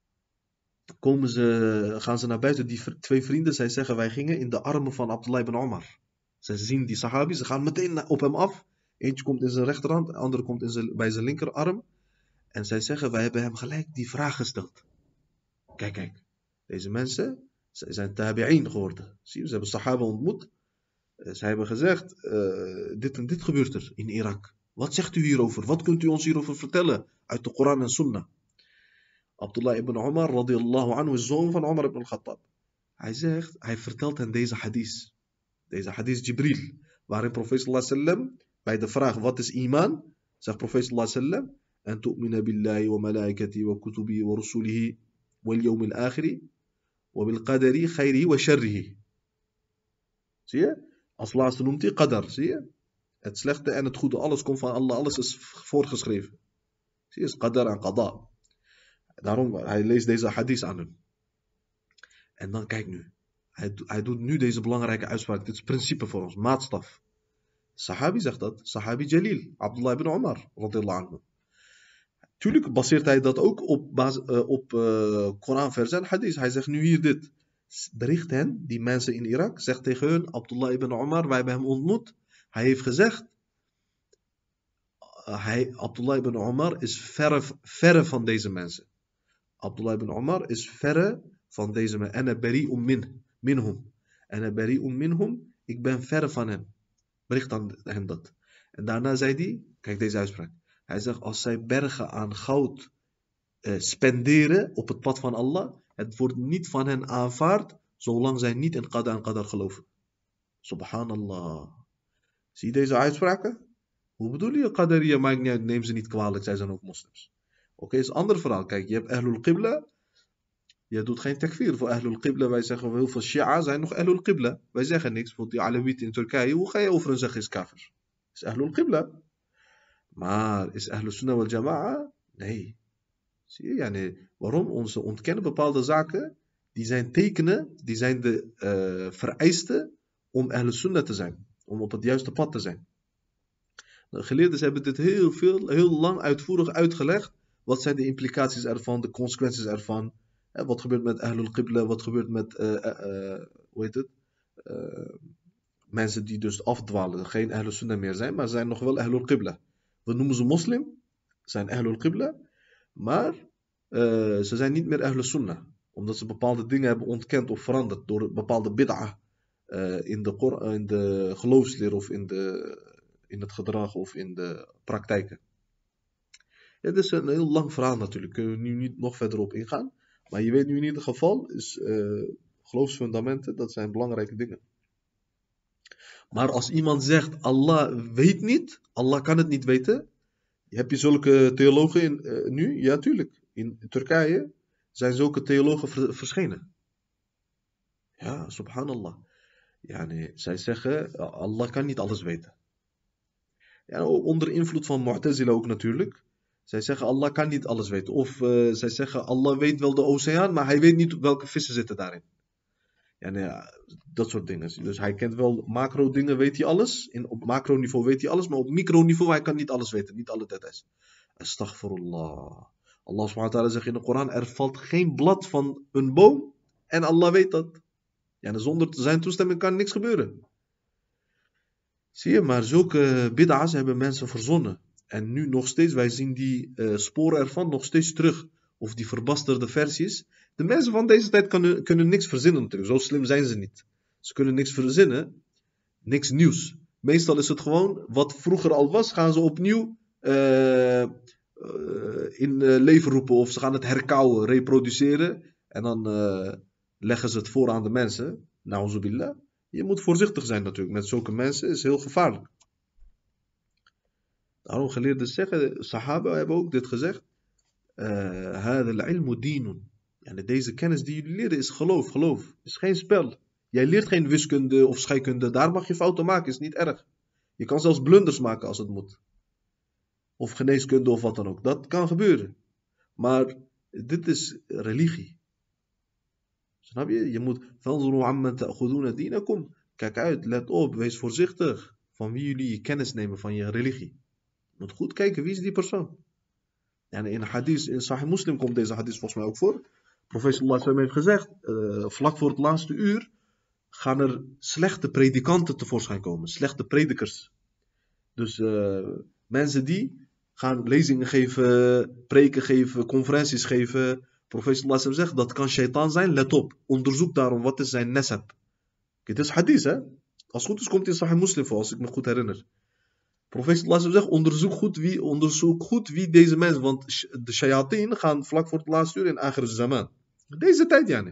gaan ze naar buiten. Die 2 vrienden, zij zeggen, wij gingen in de armen van Abdullah ibn Umar. Zij zien die sahabi, ze gaan meteen op hem af. Eentje komt in zijn rechterhand, de andere komt bij zijn linkerarm. En zij zeggen, wij hebben hem gelijk die vraag gesteld. Kijk. Deze mensen, zij zijn tabi'in geworden. Zie je, ze hebben sahaba ontmoet. Zij hebben gezegd, dit en dit gebeurt er in Irak. Wat zegt u hierover? Wat kunt u ons hierover vertellen? Uit de Koran en Sunnah. Abdullah ibn Umar, radiyallahu anhu, is zoon van Umar ibn al-Khattab. Hij vertelt hen deze hadith. Deze hadith Jibril. Waarin profeet sallallahu alaihi wasallam, bij de vraag, wat is iman? Zegt profeet sallallahu alaihi wasallam, en tu'mina billahi wa malaikati wa kutubi wa rusulihi wal yawm al-akhiri wa bil qadari khayrihi wa sharrihi. Zie je? Als laatste noemt hij qadar. Zie je? Het slechte en het goede. Alles komt van Allah. Alles is voorgeschreven. Zie je? Het is qadar en qada. Daarom, hij leest deze hadith aan hem. En dan kijk nu. Hij doet nu deze belangrijke uitspraak. Dit is principe voor ons. Maatstaf. Sahabi zegt dat. Sahabi Jalil. Abdullah ibn Umar. Radiyallahu anhu. Tuurlijk baseert hij dat ook op Koranversen en hadith. Hij zegt nu hier dit. Bericht hen, die mensen in Irak, zegt tegen hun, Abdullah ibn Umar, wij hebben hem ontmoet. Hij heeft gezegd, Abdullah ibn Umar is verre van deze mensen. Abdullah ibn Umar is verre van deze mensen. Ana bari'un minhum. Ana bari'un minhum. Ik ben verre van hen. Bericht aan hen dat. En daarna zei hij, kijk deze uitspraak. Hij zegt, als zij bergen aan goud spenderen op het pad van Allah, het wordt niet van hen aanvaard, zolang zij niet in qada en qadar geloven. Subhanallah. Zie je deze uitspraken? Hoe bedoel je qadariya? Maakt niet uit, neem ze niet kwalijk, zij zijn ook moslims. Oké, is een ander verhaal. Kijk, je hebt Ahlul Qibla. Je doet geen takfir voor Ahlul Qibla. Wij zeggen, heel veel Shia zijn nog Ahlul Qibla. Wij zeggen niks. Bijvoorbeeld die Alawieten in Turkije. Hoe ga je over hen zeggen is kafir? Is Ahlul Qibla. Maar is Ahlul Sunnah wal Jama'a? Nee. Zie je? Ja, nee. Waarom? Ze ontkennen bepaalde zaken. Die zijn tekenen. Die zijn de vereisten om Ahlul Sunnah te zijn. Om op het juiste pad te zijn. De geleerden hebben dit heel lang uitvoerig uitgelegd. Wat zijn de implicaties ervan, de consequenties ervan? Wat gebeurt met Ahlul Qibla? Wat gebeurt met mensen die dus afdwalen, geen Ahlul Sunnah meer zijn, maar zijn nog wel Ahlul Qibla. We noemen ze moslim, zijn Ahlul Qibla, maar ze zijn niet meer Ahlul Sunnah. Omdat ze bepaalde dingen hebben ontkend of veranderd door bepaalde bid'ah in de geloofsleer of in het gedrag of in de praktijken. Ja, dit is een heel lang verhaal natuurlijk. Kunnen we nu niet nog verder op ingaan. Maar je weet nu in ieder geval, is geloofsfundamenten, dat zijn belangrijke dingen. Maar als iemand zegt, Allah weet niet, Allah kan het niet weten. Heb je zulke theologen nu? Ja, tuurlijk. In Turkije zijn zulke theologen verschenen. Ja, subhanallah. Yani, zij zeggen, Allah kan niet alles weten. Ja, onder invloed van Mu'tazila ook natuurlijk. Zij zeggen, Allah kan niet alles weten. Of zij zeggen, Allah weet wel de oceaan, maar hij weet niet welke vissen zitten daarin. Ja, dat soort dingen. Dus hij kent wel macro dingen, weet hij alles. Op macroniveau weet hij alles, maar op microniveau hij kan niet alles weten. Niet alle details. Astaghfirullah. Allah subhanahu wa ta'ala zegt in de Koran, er valt geen blad van een boom en Allah weet dat. Ja, en zonder zijn toestemming kan niks gebeuren. Zie je, maar zulke bid'a's hebben mensen verzonnen. En nu nog steeds, wij zien die sporen ervan nog steeds terug. Of die verbasterde versies. De mensen van deze tijd kunnen niks verzinnen natuurlijk. Zo slim zijn ze niet. Ze kunnen niks verzinnen. Niks nieuws. Meestal is het gewoon, wat vroeger al was, gaan ze opnieuw in leven roepen. Of ze gaan het herkauwen, reproduceren. En dan leggen ze het voor aan de mensen. Na'uzubillah. Je moet voorzichtig zijn natuurlijk. Met zulke mensen is heel gevaarlijk. Daarom geleerden zeggen, Sahaba hebben ook dit gezegd. Hada al-ilmu dinun. Yani deze kennis die jullie leren is geloof. Het is geen spel. Jij leert geen wiskunde of scheikunde. Daar mag je fouten maken, is niet erg. Je kan zelfs blunders maken als het moet. Of geneeskunde of wat dan ook. Dat kan gebeuren. Maar dit is religie. Snap je? Je moet fanzuru amman ta'khuduna dinakum. Kijk uit, let op, wees voorzichtig. Van wie jullie je kennis nemen van je religie. Je moet goed kijken, wie is die persoon? En in hadith, in Sahih Muslim komt deze hadith volgens mij ook voor. Profeet sallallahu alaihi wasallam heeft gezegd, vlak voor het laatste uur gaan er slechte predikanten tevoorschijn komen. Slechte predikers. Dus mensen die gaan lezingen geven, preken geven, conferenties geven. Profeet sallallahu alaihi wasallam zegt, dat kan shaitaan zijn, let op. Onderzoek daarom, wat is zijn nasab. Dit is hadith, hè. Als het goed is, komt in Sahih Muslim voor, als ik me goed herinner. Profeet sallallahu alaihi wasallam zegt, onderzoek goed wie deze mensen, want de shayateen gaan vlak voor het laatste uur in akhir zaman. Deze tijd, yani.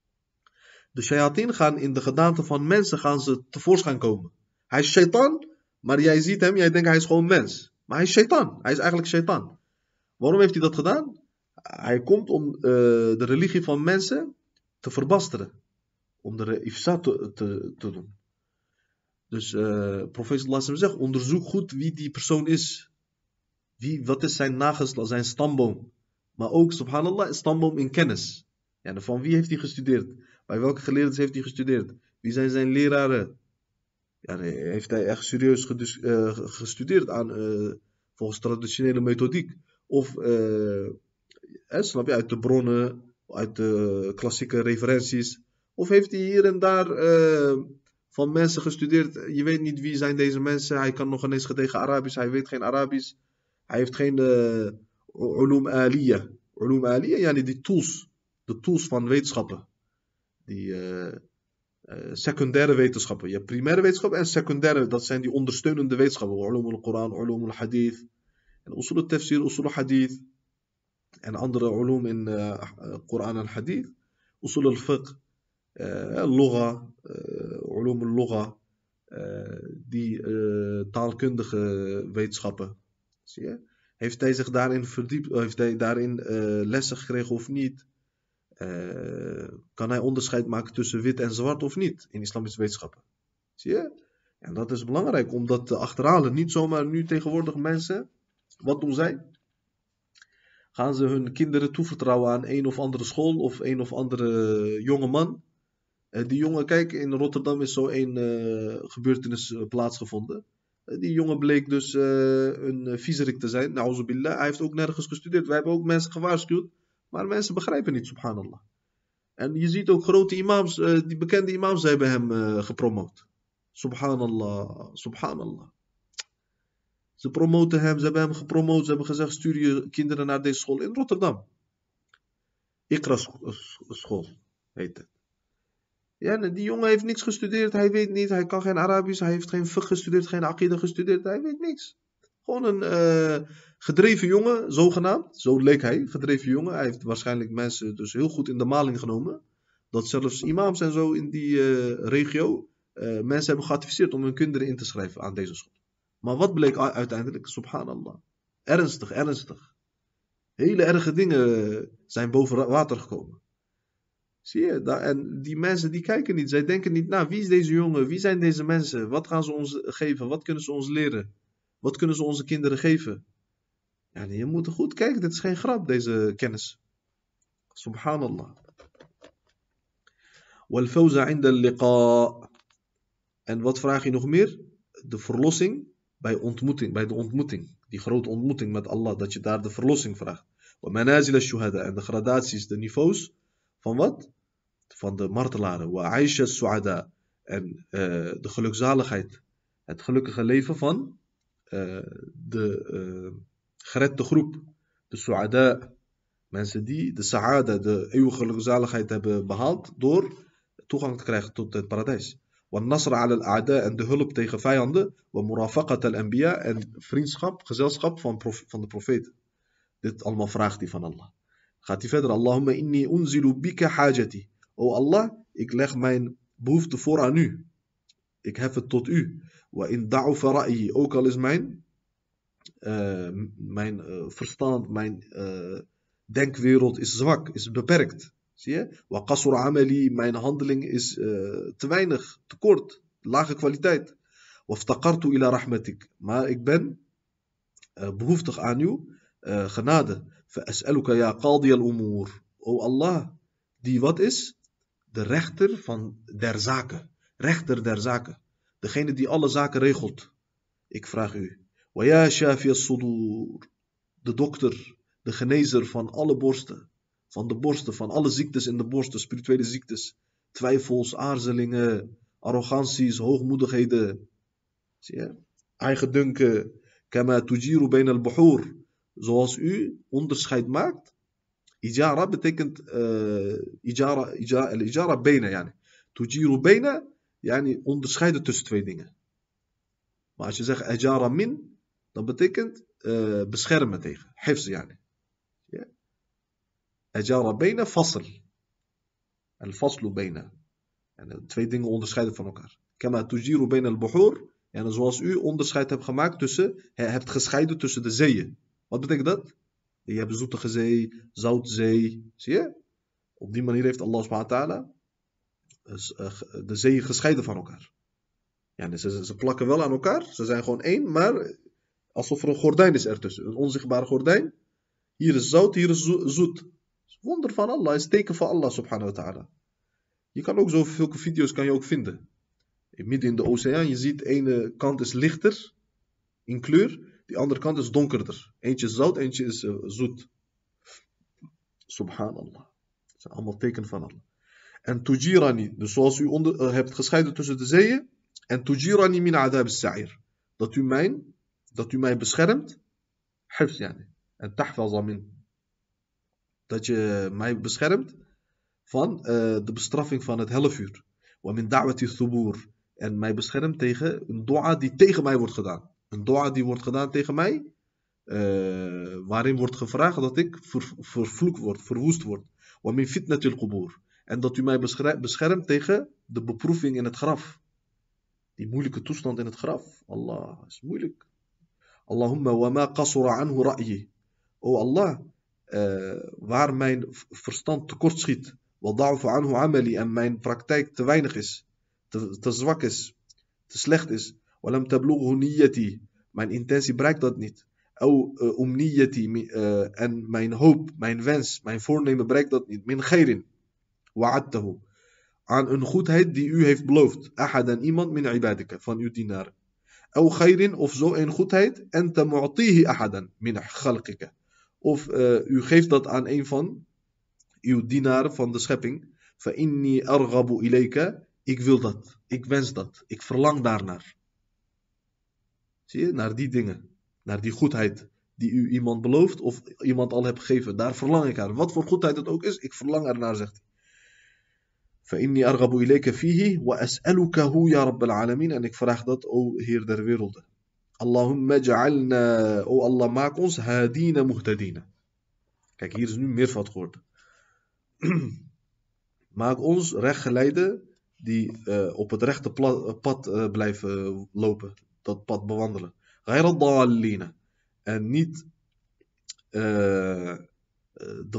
De shayateen gaan in de gedaante van mensen gaan ze tevoorschijn komen. Hij is shaitaan, maar jij ziet hem, jij denkt hij is gewoon mens. Maar hij is shaitaan, hij is eigenlijk shaitaan. Waarom heeft hij dat gedaan? Hij komt om de religie van mensen te verbasteren. Om de ifsa te doen. Dus profeet sallallahu alaihi wasallam zegt, onderzoek goed wie die persoon is. Wat is zijn nageslacht, zijn stamboom. Maar ook, subhanallah, een stamboom in kennis. Ja, van wie heeft hij gestudeerd? Bij welke geleerden heeft hij gestudeerd? Wie zijn zijn leraren? Ja, heeft hij echt serieus gestudeerd aan volgens traditionele methodiek? Of snap je, uit de bronnen, uit de klassieke referenties? Of heeft hij hier en daar van mensen gestudeerd? Je weet niet wie zijn deze mensen. Hij kan nog ineens tegen Arabisch. Hij weet geen Arabisch. Hij heeft geen ulum aliyah. Ulum aliyah, yani die tools. De tools van wetenschappen. Die secundaire wetenschappen. Je hebt primaire wetenschappen en secundaire. Dat zijn die ondersteunende wetenschappen. Ulum al-Quran, ulum al-Hadith. En usul al-Tafsir, usul al-Hadith. En andere ulum in Quran en Hadith. Usul al-Fiqh. Lugha. Ulum al-Lugha. Die taalkundige wetenschappen. Zie je? Heeft hij zich daarin verdiept? Heeft hij daarin lessen gekregen of niet? Kan hij onderscheid maken tussen wit en zwart of niet in islamische wetenschappen? Zie je? En dat is belangrijk om dat te achterhalen. Niet zomaar nu tegenwoordig mensen, wat doen zij? Gaan ze hun kinderen toevertrouwen aan een of andere school of een of andere jonge man? Die jongen, kijk, in Rotterdam is zo een gebeurtenis plaatsgevonden. Die jongen bleek dus een viezerik te zijn. Na'uzubillah. Hij heeft ook nergens gestudeerd. Wij hebben ook mensen gewaarschuwd. Maar mensen begrijpen niet, subhanallah. En je ziet ook grote imams, die bekende imams hebben hem gepromoot. Subhanallah. Ze promoten hem, ze hebben hem gepromoot. Ze hebben gezegd, stuur je kinderen naar deze school in Rotterdam. Iqra school heet het. Ja, die jongen heeft niks gestudeerd, hij weet niet, hij kan geen Arabisch, hij heeft geen fiqh gestudeerd, geen aqida gestudeerd, hij weet niks. Gewoon een gedreven jongen, zogenaamd, zo leek hij, gedreven jongen. Hij heeft waarschijnlijk mensen dus heel goed in de maling genomen. Dat zelfs imams en zo in die regio mensen hebben geadviseerd om hun kinderen in te schrijven aan deze school. Maar wat bleek uiteindelijk? Subhanallah. Ernstig. Hele erge dingen zijn boven water gekomen. Zie je? En die mensen die kijken niet. Zij denken niet, nou, wie is deze jongen? Wie zijn deze mensen? Wat gaan ze ons geven? Wat kunnen ze ons leren? Wat kunnen ze onze kinderen geven? Ja, je moet goed kijken. Dit is geen grap, deze kennis. Subhanallah. Wal fawza inda al-liqa. En wat vraag je nog meer? De verlossing bij de ontmoeting. Die grote ontmoeting met Allah. Dat je daar de verlossing vraagt. Wa manazil al-shuhada. En de gradaties, de niveaus. Van wat? Van de martelaren. Wa aisha al-su'ada. En de gelukzaligheid. Het gelukkige leven van de geredde groep. De su'ada. Mensen die de sa'ada, de eeuwige gelukzaligheid hebben behaald. Door toegang te krijgen tot het paradijs. Wa nasr ala al-a'da. En de hulp tegen vijanden. Wa murafaqat al-anbiya. En vriendschap, gezelschap van de profeten. Dit allemaal vraagt hij van Allah. Gaat hij verder. Allahumma inni unzilu bika hajati. O Allah, ik leg mijn behoefte voor aan u. Ik hef het tot u. Wa in da'ufa ra'yi. Ook al is mijn verstand, mijn denkwereld is zwak, is beperkt. Zie je? Wa qasur amali. Mijn handeling is te weinig, te kort, lage kwaliteit. Wa ftaqartu ila rahmatik. Maar ik ben behoeftig aan uw genade. Fa'as'aluka ya qadi al-umur. O Allah, die wat is? De rechter van der zaken. Rechter der zaken. Degene die alle zaken regelt. Ik vraag u. Wa ya shafi as-sudur. De dokter, de genezer van alle borsten. Van de borsten, van alle ziektes in de borsten, spirituele ziektes. Twijfels, aarzelingen, arroganties, hoogmoedigheden. Zie je? Eigendunken. Kama tujiru bayna al-buhur. Zoals u onderscheid maakt. Ijara betekent al-ijara bayna, yani. Tujiru bayna, yani onderscheiden tussen twee dingen. Maar als je zegt ajara min, dan betekent beschermen tegen. Hifz, yani. Ja. Ajara bayna fasl. Al-faslu bayna. En twee dingen onderscheiden van elkaar. Kama tujiru bayna al-buhur. En zoals u onderscheid hebt gemaakt tussen, hebt gescheiden tussen de zeeën. Wat betekent dat? Je hebt zoetige zee, zoutzee. Zie je? Op die manier heeft Allah subhanahu wa ta'ala de zeeën gescheiden van elkaar. Ja, ze plakken wel aan elkaar. Ze zijn gewoon één, maar alsof er een gordijn is ertussen. Een onzichtbare gordijn. Hier is zout, hier is zoet. Het is wonder van Allah, het is teken van Allah subhanahu wa ta'ala. Je kan ook zoveel video's kan je ook vinden. Midden in de oceaan, je ziet de ene kant is lichter in kleur. Die andere kant is donkerder. Eentje is zout, eentje is zoet. Subhanallah. Dat zijn allemaal tekenen van Allah. En tujirani. Dus zoals u hebt gescheiden tussen de zeeën. En tujirani min adab as-sa'ir. Dat u mij beschermt. Hifz yani. En tahfaza min. Dat je mij beschermt van de bestraffing van het hellevuur. Wa min da'wati thubur. En mij beschermt tegen een dua die tegen mij wordt gedaan. Een dua die wordt gedaan tegen mij. Waarin wordt gevraagd dat ik vervloekt word, verwoest word. Wa min fitnatil qubur. En dat u mij beschermt tegen de beproeving in het graf. Die moeilijke toestand in het graf. Allah, is moeilijk. Allahumma wa ma qasura anhu ra'yi. O Allah, waar mijn verstand tekort schiet. Wa da'ufa anhu amali. En mijn praktijk te weinig is. Te zwak is. Te slecht is. Walam tablughu niyyati. Mijn intentie bereikt dat niet. Umniyati. En mijn hoop, mijn wens, mijn voornemen bereikt dat niet. Min khairin. Wa'adtahu. Aan een goedheid die u heeft beloofd. Ahadan iemand min ibadika. Van uw dienaren. Au khairin. Of zo een goedheid. Anta mu'tihi ahadan min khalqika. Of u geeft dat aan een van uw dienaren van de schepping. Fa inni arghabu ilayka. Ik wil dat. Ik wens dat. Ik verlang daarnaar. Zie je? Naar die dingen. Naar die goedheid die u iemand belooft of iemand al hebt gegeven. Daar verlang ik naar. Wat voor goedheid het ook is, ik verlang ernaar, zegt hij. فَإِنِّي أَرْغَبُ إِلَيْكَ فِيهِ وَأَسْأَلُكَهُ يَا رَبَّ الْعَالَمِينَ. En ik vraag dat, o Heer der werelden. Allahumma ja'alna. O Allah, maak ons hadina muhtadina. Kijk, hier is nu meervoud geworden. Maak ons rechtgeleiden die op het rechte pad blijven lopen. Dat pad bewandelen. Ghayra dallina. En niet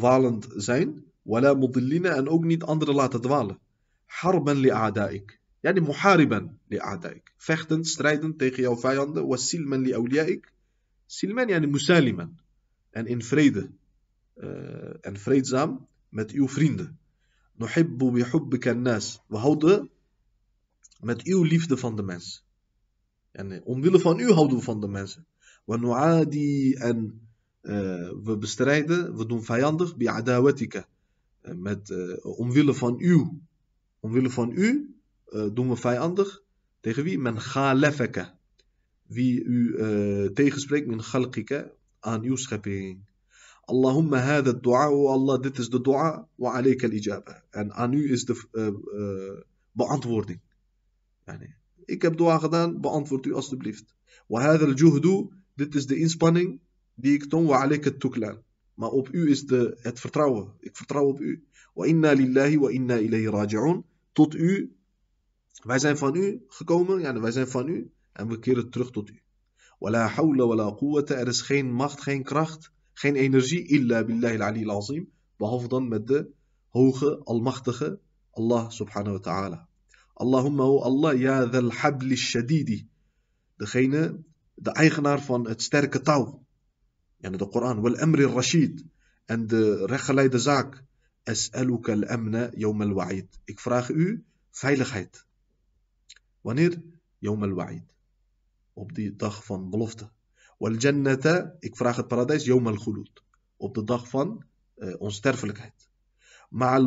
dwalend zijn. Wala mudillina, en ook niet anderen laten dwalen. Harban li a'daik. Yani muhariban li a'daik. Vechtend, strijdend tegen jouw vijanden. Wasilman li awliyaik. Silman yani musaliman. En in vrede. En vreedzaam met uw vrienden. Nuhibbu bi hubbika an-nas. We houden met uw liefde van de mens. En omwille van u houden we van de mensen. Wa nu'adi, en we bestrijden, we doen vijandig, bi adawatika. Omwille van u. Omwille van u doen we vijandig. Tegen wie? Men khalafaka. Wie u tegenspreekt, min khalqika, aan uw schepping. Allahumma hada du'a, Allah, dit is de dua, wa alayka al-ijaba. En aan u is de beantwoording. Yani, ik heb dua gedaan, beantwoord u alstublieft. Wa hada al-juhdu, dit is de inspanning die ik toon, wa alayka al-tuklan. Maar op u is het vertrouwen. Ik vertrouw op u. Wa inna lillahi wa inna ilayhi raji'un. Tot u. Wij zijn van u gekomen. Yani wij zijn van u. En we keren terug tot u. Wala hawla wala quwwata. Er is geen macht, geen kracht, geen energie. Illa billahi al-ali al-azim. Behalve dan met de hoge, almachtige Allah subhanahu wa ta'ala. Allahumma o Allah, ya dhal habli shadidi. Degene, de eigenaar van het sterke touw. Yani de Koran. Wal amri rashid. En de rechtgeleide zaak. As'aluka al-amna yawm al-wa'id. Ik vraag u veiligheid. Wanneer? Yawm al-wa'id. Op die dag van belofte. Wal jannata. Ik vraag het paradijs. Yawm al-khulud. Op de dag van onsterfelijkheid. Ma'al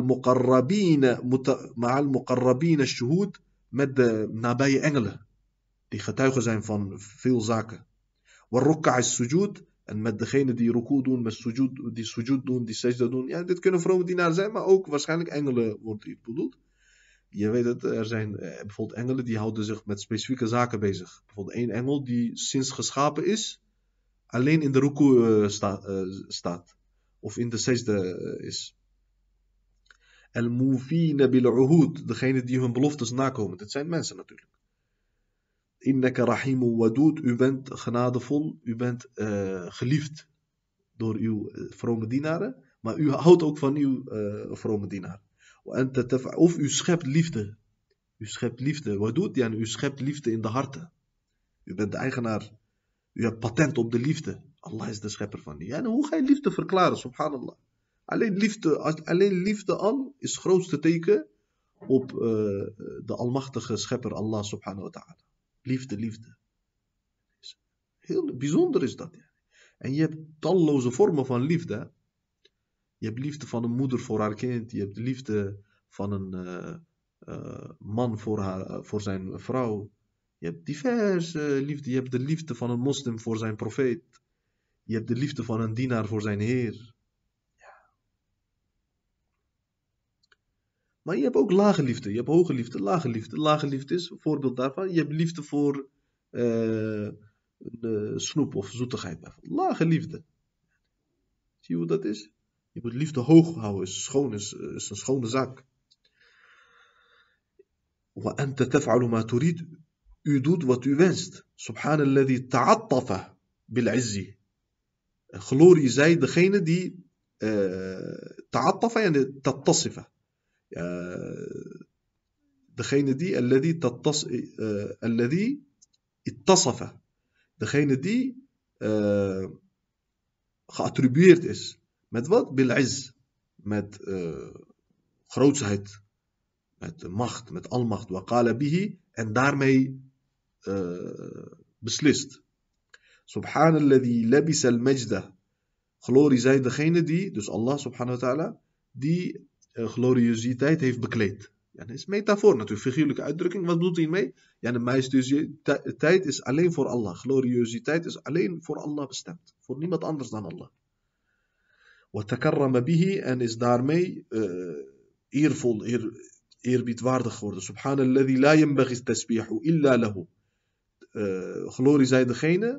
muqarrabina ash-shuhud. Met de nabije engelen. Die getuigen zijn van veel zaken. Wal ruk'a as-sujud. En met degene die ruku doen, met sujud, die sujud doen, die sajda doen. Ja, dit kunnen vrome dienaren zijn, maar ook waarschijnlijk engelen wordt hier bedoeld. Je weet het, er zijn bijvoorbeeld engelen die houden zich met specifieke zaken bezig. Bijvoorbeeld één engel die sinds geschapen is, alleen in de ruku staat. Of in de sajda is. Al-mufina bil-uhud, degene die hun beloftes nakomen. Dit zijn mensen natuurlijk. Innaka rahimu wadud, u bent genadevol, u bent geliefd door uw vrome dienaren, maar u houdt ook van uw vrome dienaren. Of u schept liefde. U schept liefde. Wadud, ja, u schept liefde in de harten. U bent de eigenaar. U hebt patent op de liefde. Allah is de schepper van die. Ja, en hoe ga je liefde verklaren, subhanallah? Alleen liefde al is het grootste teken op de almachtige schepper Allah subhanahu wa ta'ala. Liefde. Heel bijzonder is dat. Ja. En je hebt talloze vormen van liefde. Je hebt liefde van een moeder voor haar kind. Je hebt liefde van een man voor zijn vrouw. Je hebt diverse liefde. Je hebt de liefde van een moslim voor zijn profeet. Je hebt de liefde van een dienaar voor zijn Heer. Ja. Maar je hebt ook lage liefde. Je hebt hoge liefde, lage liefde. Lage liefde is een voorbeeld daarvan. Je hebt liefde voor snoep of zoetigheid. Lage liefde. Zie je hoe dat is? Je moet liefde hoog houden. Is een schone zaak. Wa anta taf'alu ma turid. U doet wat u wenst. Subhanalladhi ta'attafa bil-izzi. Glorie zij degene die ta'attafa yani tattasifa. Degene die alladhi ittasafa. Degene die geattribueerd is. Met wat? Bil-izz. Met grootsheid. Met macht, met almacht. Wa qala bihi. En daarmee beslist. Subhanalladhi labisa al-majda. Glorie zij degene die, dus Allah subhanahu wa ta'ala, die gloriositeit heeft bekleed. Ja, dat is metafoor natuurlijk, figuurlijke uitdrukking. Wat bedoelt hij mee? Ja, de majesteit is alleen voor Allah. Gloriositeit is alleen voor Allah bestemd. Voor niemand anders dan Allah. Wa takarrama bihi, en is daarmee eervol, eerbiedwaardig geworden. Subhanalladhi la yanbaghi tasbihu illa lahu. Glorie zij degene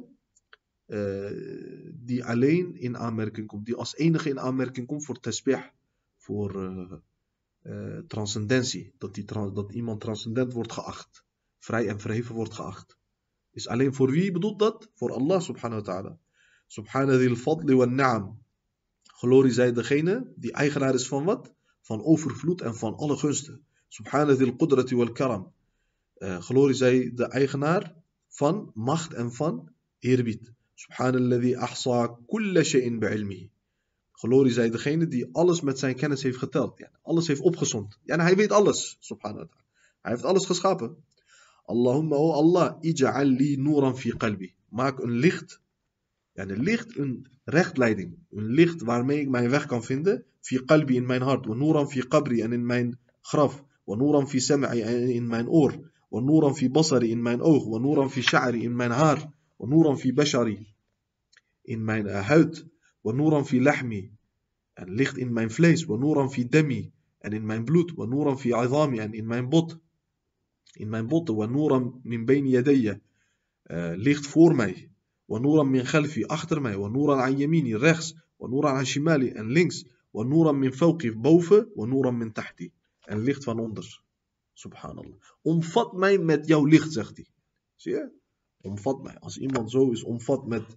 die alleen in aanmerking komt, die als enige in aanmerking komt voor tasbih, voor transcendentie, dat iemand transcendent wordt geacht, vrij en verheven wordt geacht. Is alleen voor wie bedoelt dat? Voor Allah subhanahu wa ta'ala. Subhanadhil fadli wa na'am. Glorie zij degene die eigenaar is van wat? Van overvloed en van alle gunsten. Subhana dhil qudrati wal karam. Glorie zij de eigenaar van macht en van eerbied. Subhana alladhi ahsa kulla shay'in bi'ilmihi. Glorie zij degene die alles met zijn kennis heeft geteld. Ja, alles heeft opgezond. Ja, hij weet alles. Subhanahu wa ta'ala. Hij heeft alles geschapen. Allahumma, o Allah, ij'al li nuran fi qalbi. Maak een licht. Ja, een licht, een rechtleiding. Een licht waarmee ik mijn weg kan vinden. Fi qalbi, in mijn hart. Wa nuran fi qabri, en in mijn graf. Wa nuran fi sam'i, en in mijn oor. Wa nuran fi basari, in mijn oog. Wa nuran fi sha'ri, in mijn haar. Wa nuran fi bashari, in mijn huid. Wa nuran fi lahmi, en licht in mijn vlees. Wa nuran fi dami, en in mijn bloed. Wa nuran fi azami, en in mijn bot. In mijn botten. Wa nuran min bayni yadayya, licht voor mij. Wa nuran min khalfi, achter mij. Wa nuran an yamini, rechts. Wa nuran an shimali, en links. Wa nuran min fawqi, boven. Wa nuran min tahti, en licht van onder. Subhanallah. Omvat mij met jouw licht, zegt hij. Zie je? Omvat mij. Als iemand zo is omvat met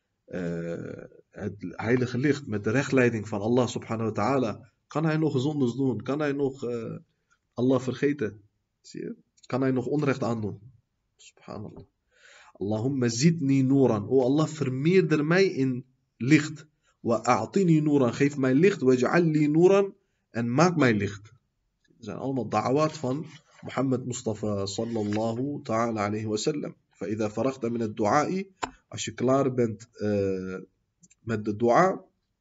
het heilige licht, met de rechtleiding van Allah subhanahu wa ta'ala, kan hij nog zondes doen? Kan hij nog Allah vergeten? Zie je? Kan hij nog onrecht aandoen? Subhanallah. Allahumma zidni nuran. O Allah, vermeerder mij in licht. Wa a'tini nuran. Geef mij licht. Waj'al li nuran. En maak mij licht. Dat zijn allemaal da'awat van Mohammed Mustafa sallallahu ta'ala alayhi wa sallam. فإذا فرغت من الدعاء, als je klaar bent met de dua,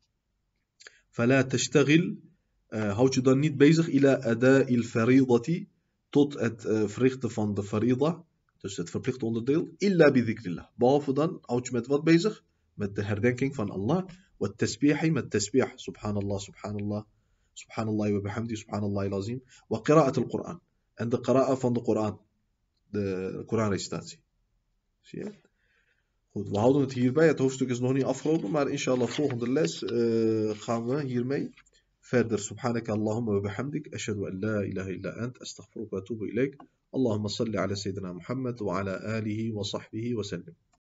فلا تشتغل, houd je dan niet bezig, إلى أداء الفريضة, tot het verrichten van de farida, dus het verplichte onderdeel, إلا بذكر الله, behalve dan houd je met wat bezig? Met de herdenking van Allah, والتسبيح, met tasbih, subhanallah, subhanallah, subhanallah wa bihamdi, subhanallah al-azim, وقراءة القرآن, en de qira'a van de Koran, de Koranrecitatie. Zie je? Goed, we houden het hierbij. Het hoofdstuk is nog niet afgelopen, maar inshallah volgende les gaan we hiermee verder. Subhanaka Allahumma wa bihamdik. Ashhadu an la ilaha illa ant. Astaghfiruka wa atubu ilayk. Allahumma salli ala Sayyidina Muhammad wa ala alihi wa sahbihi wa sallim.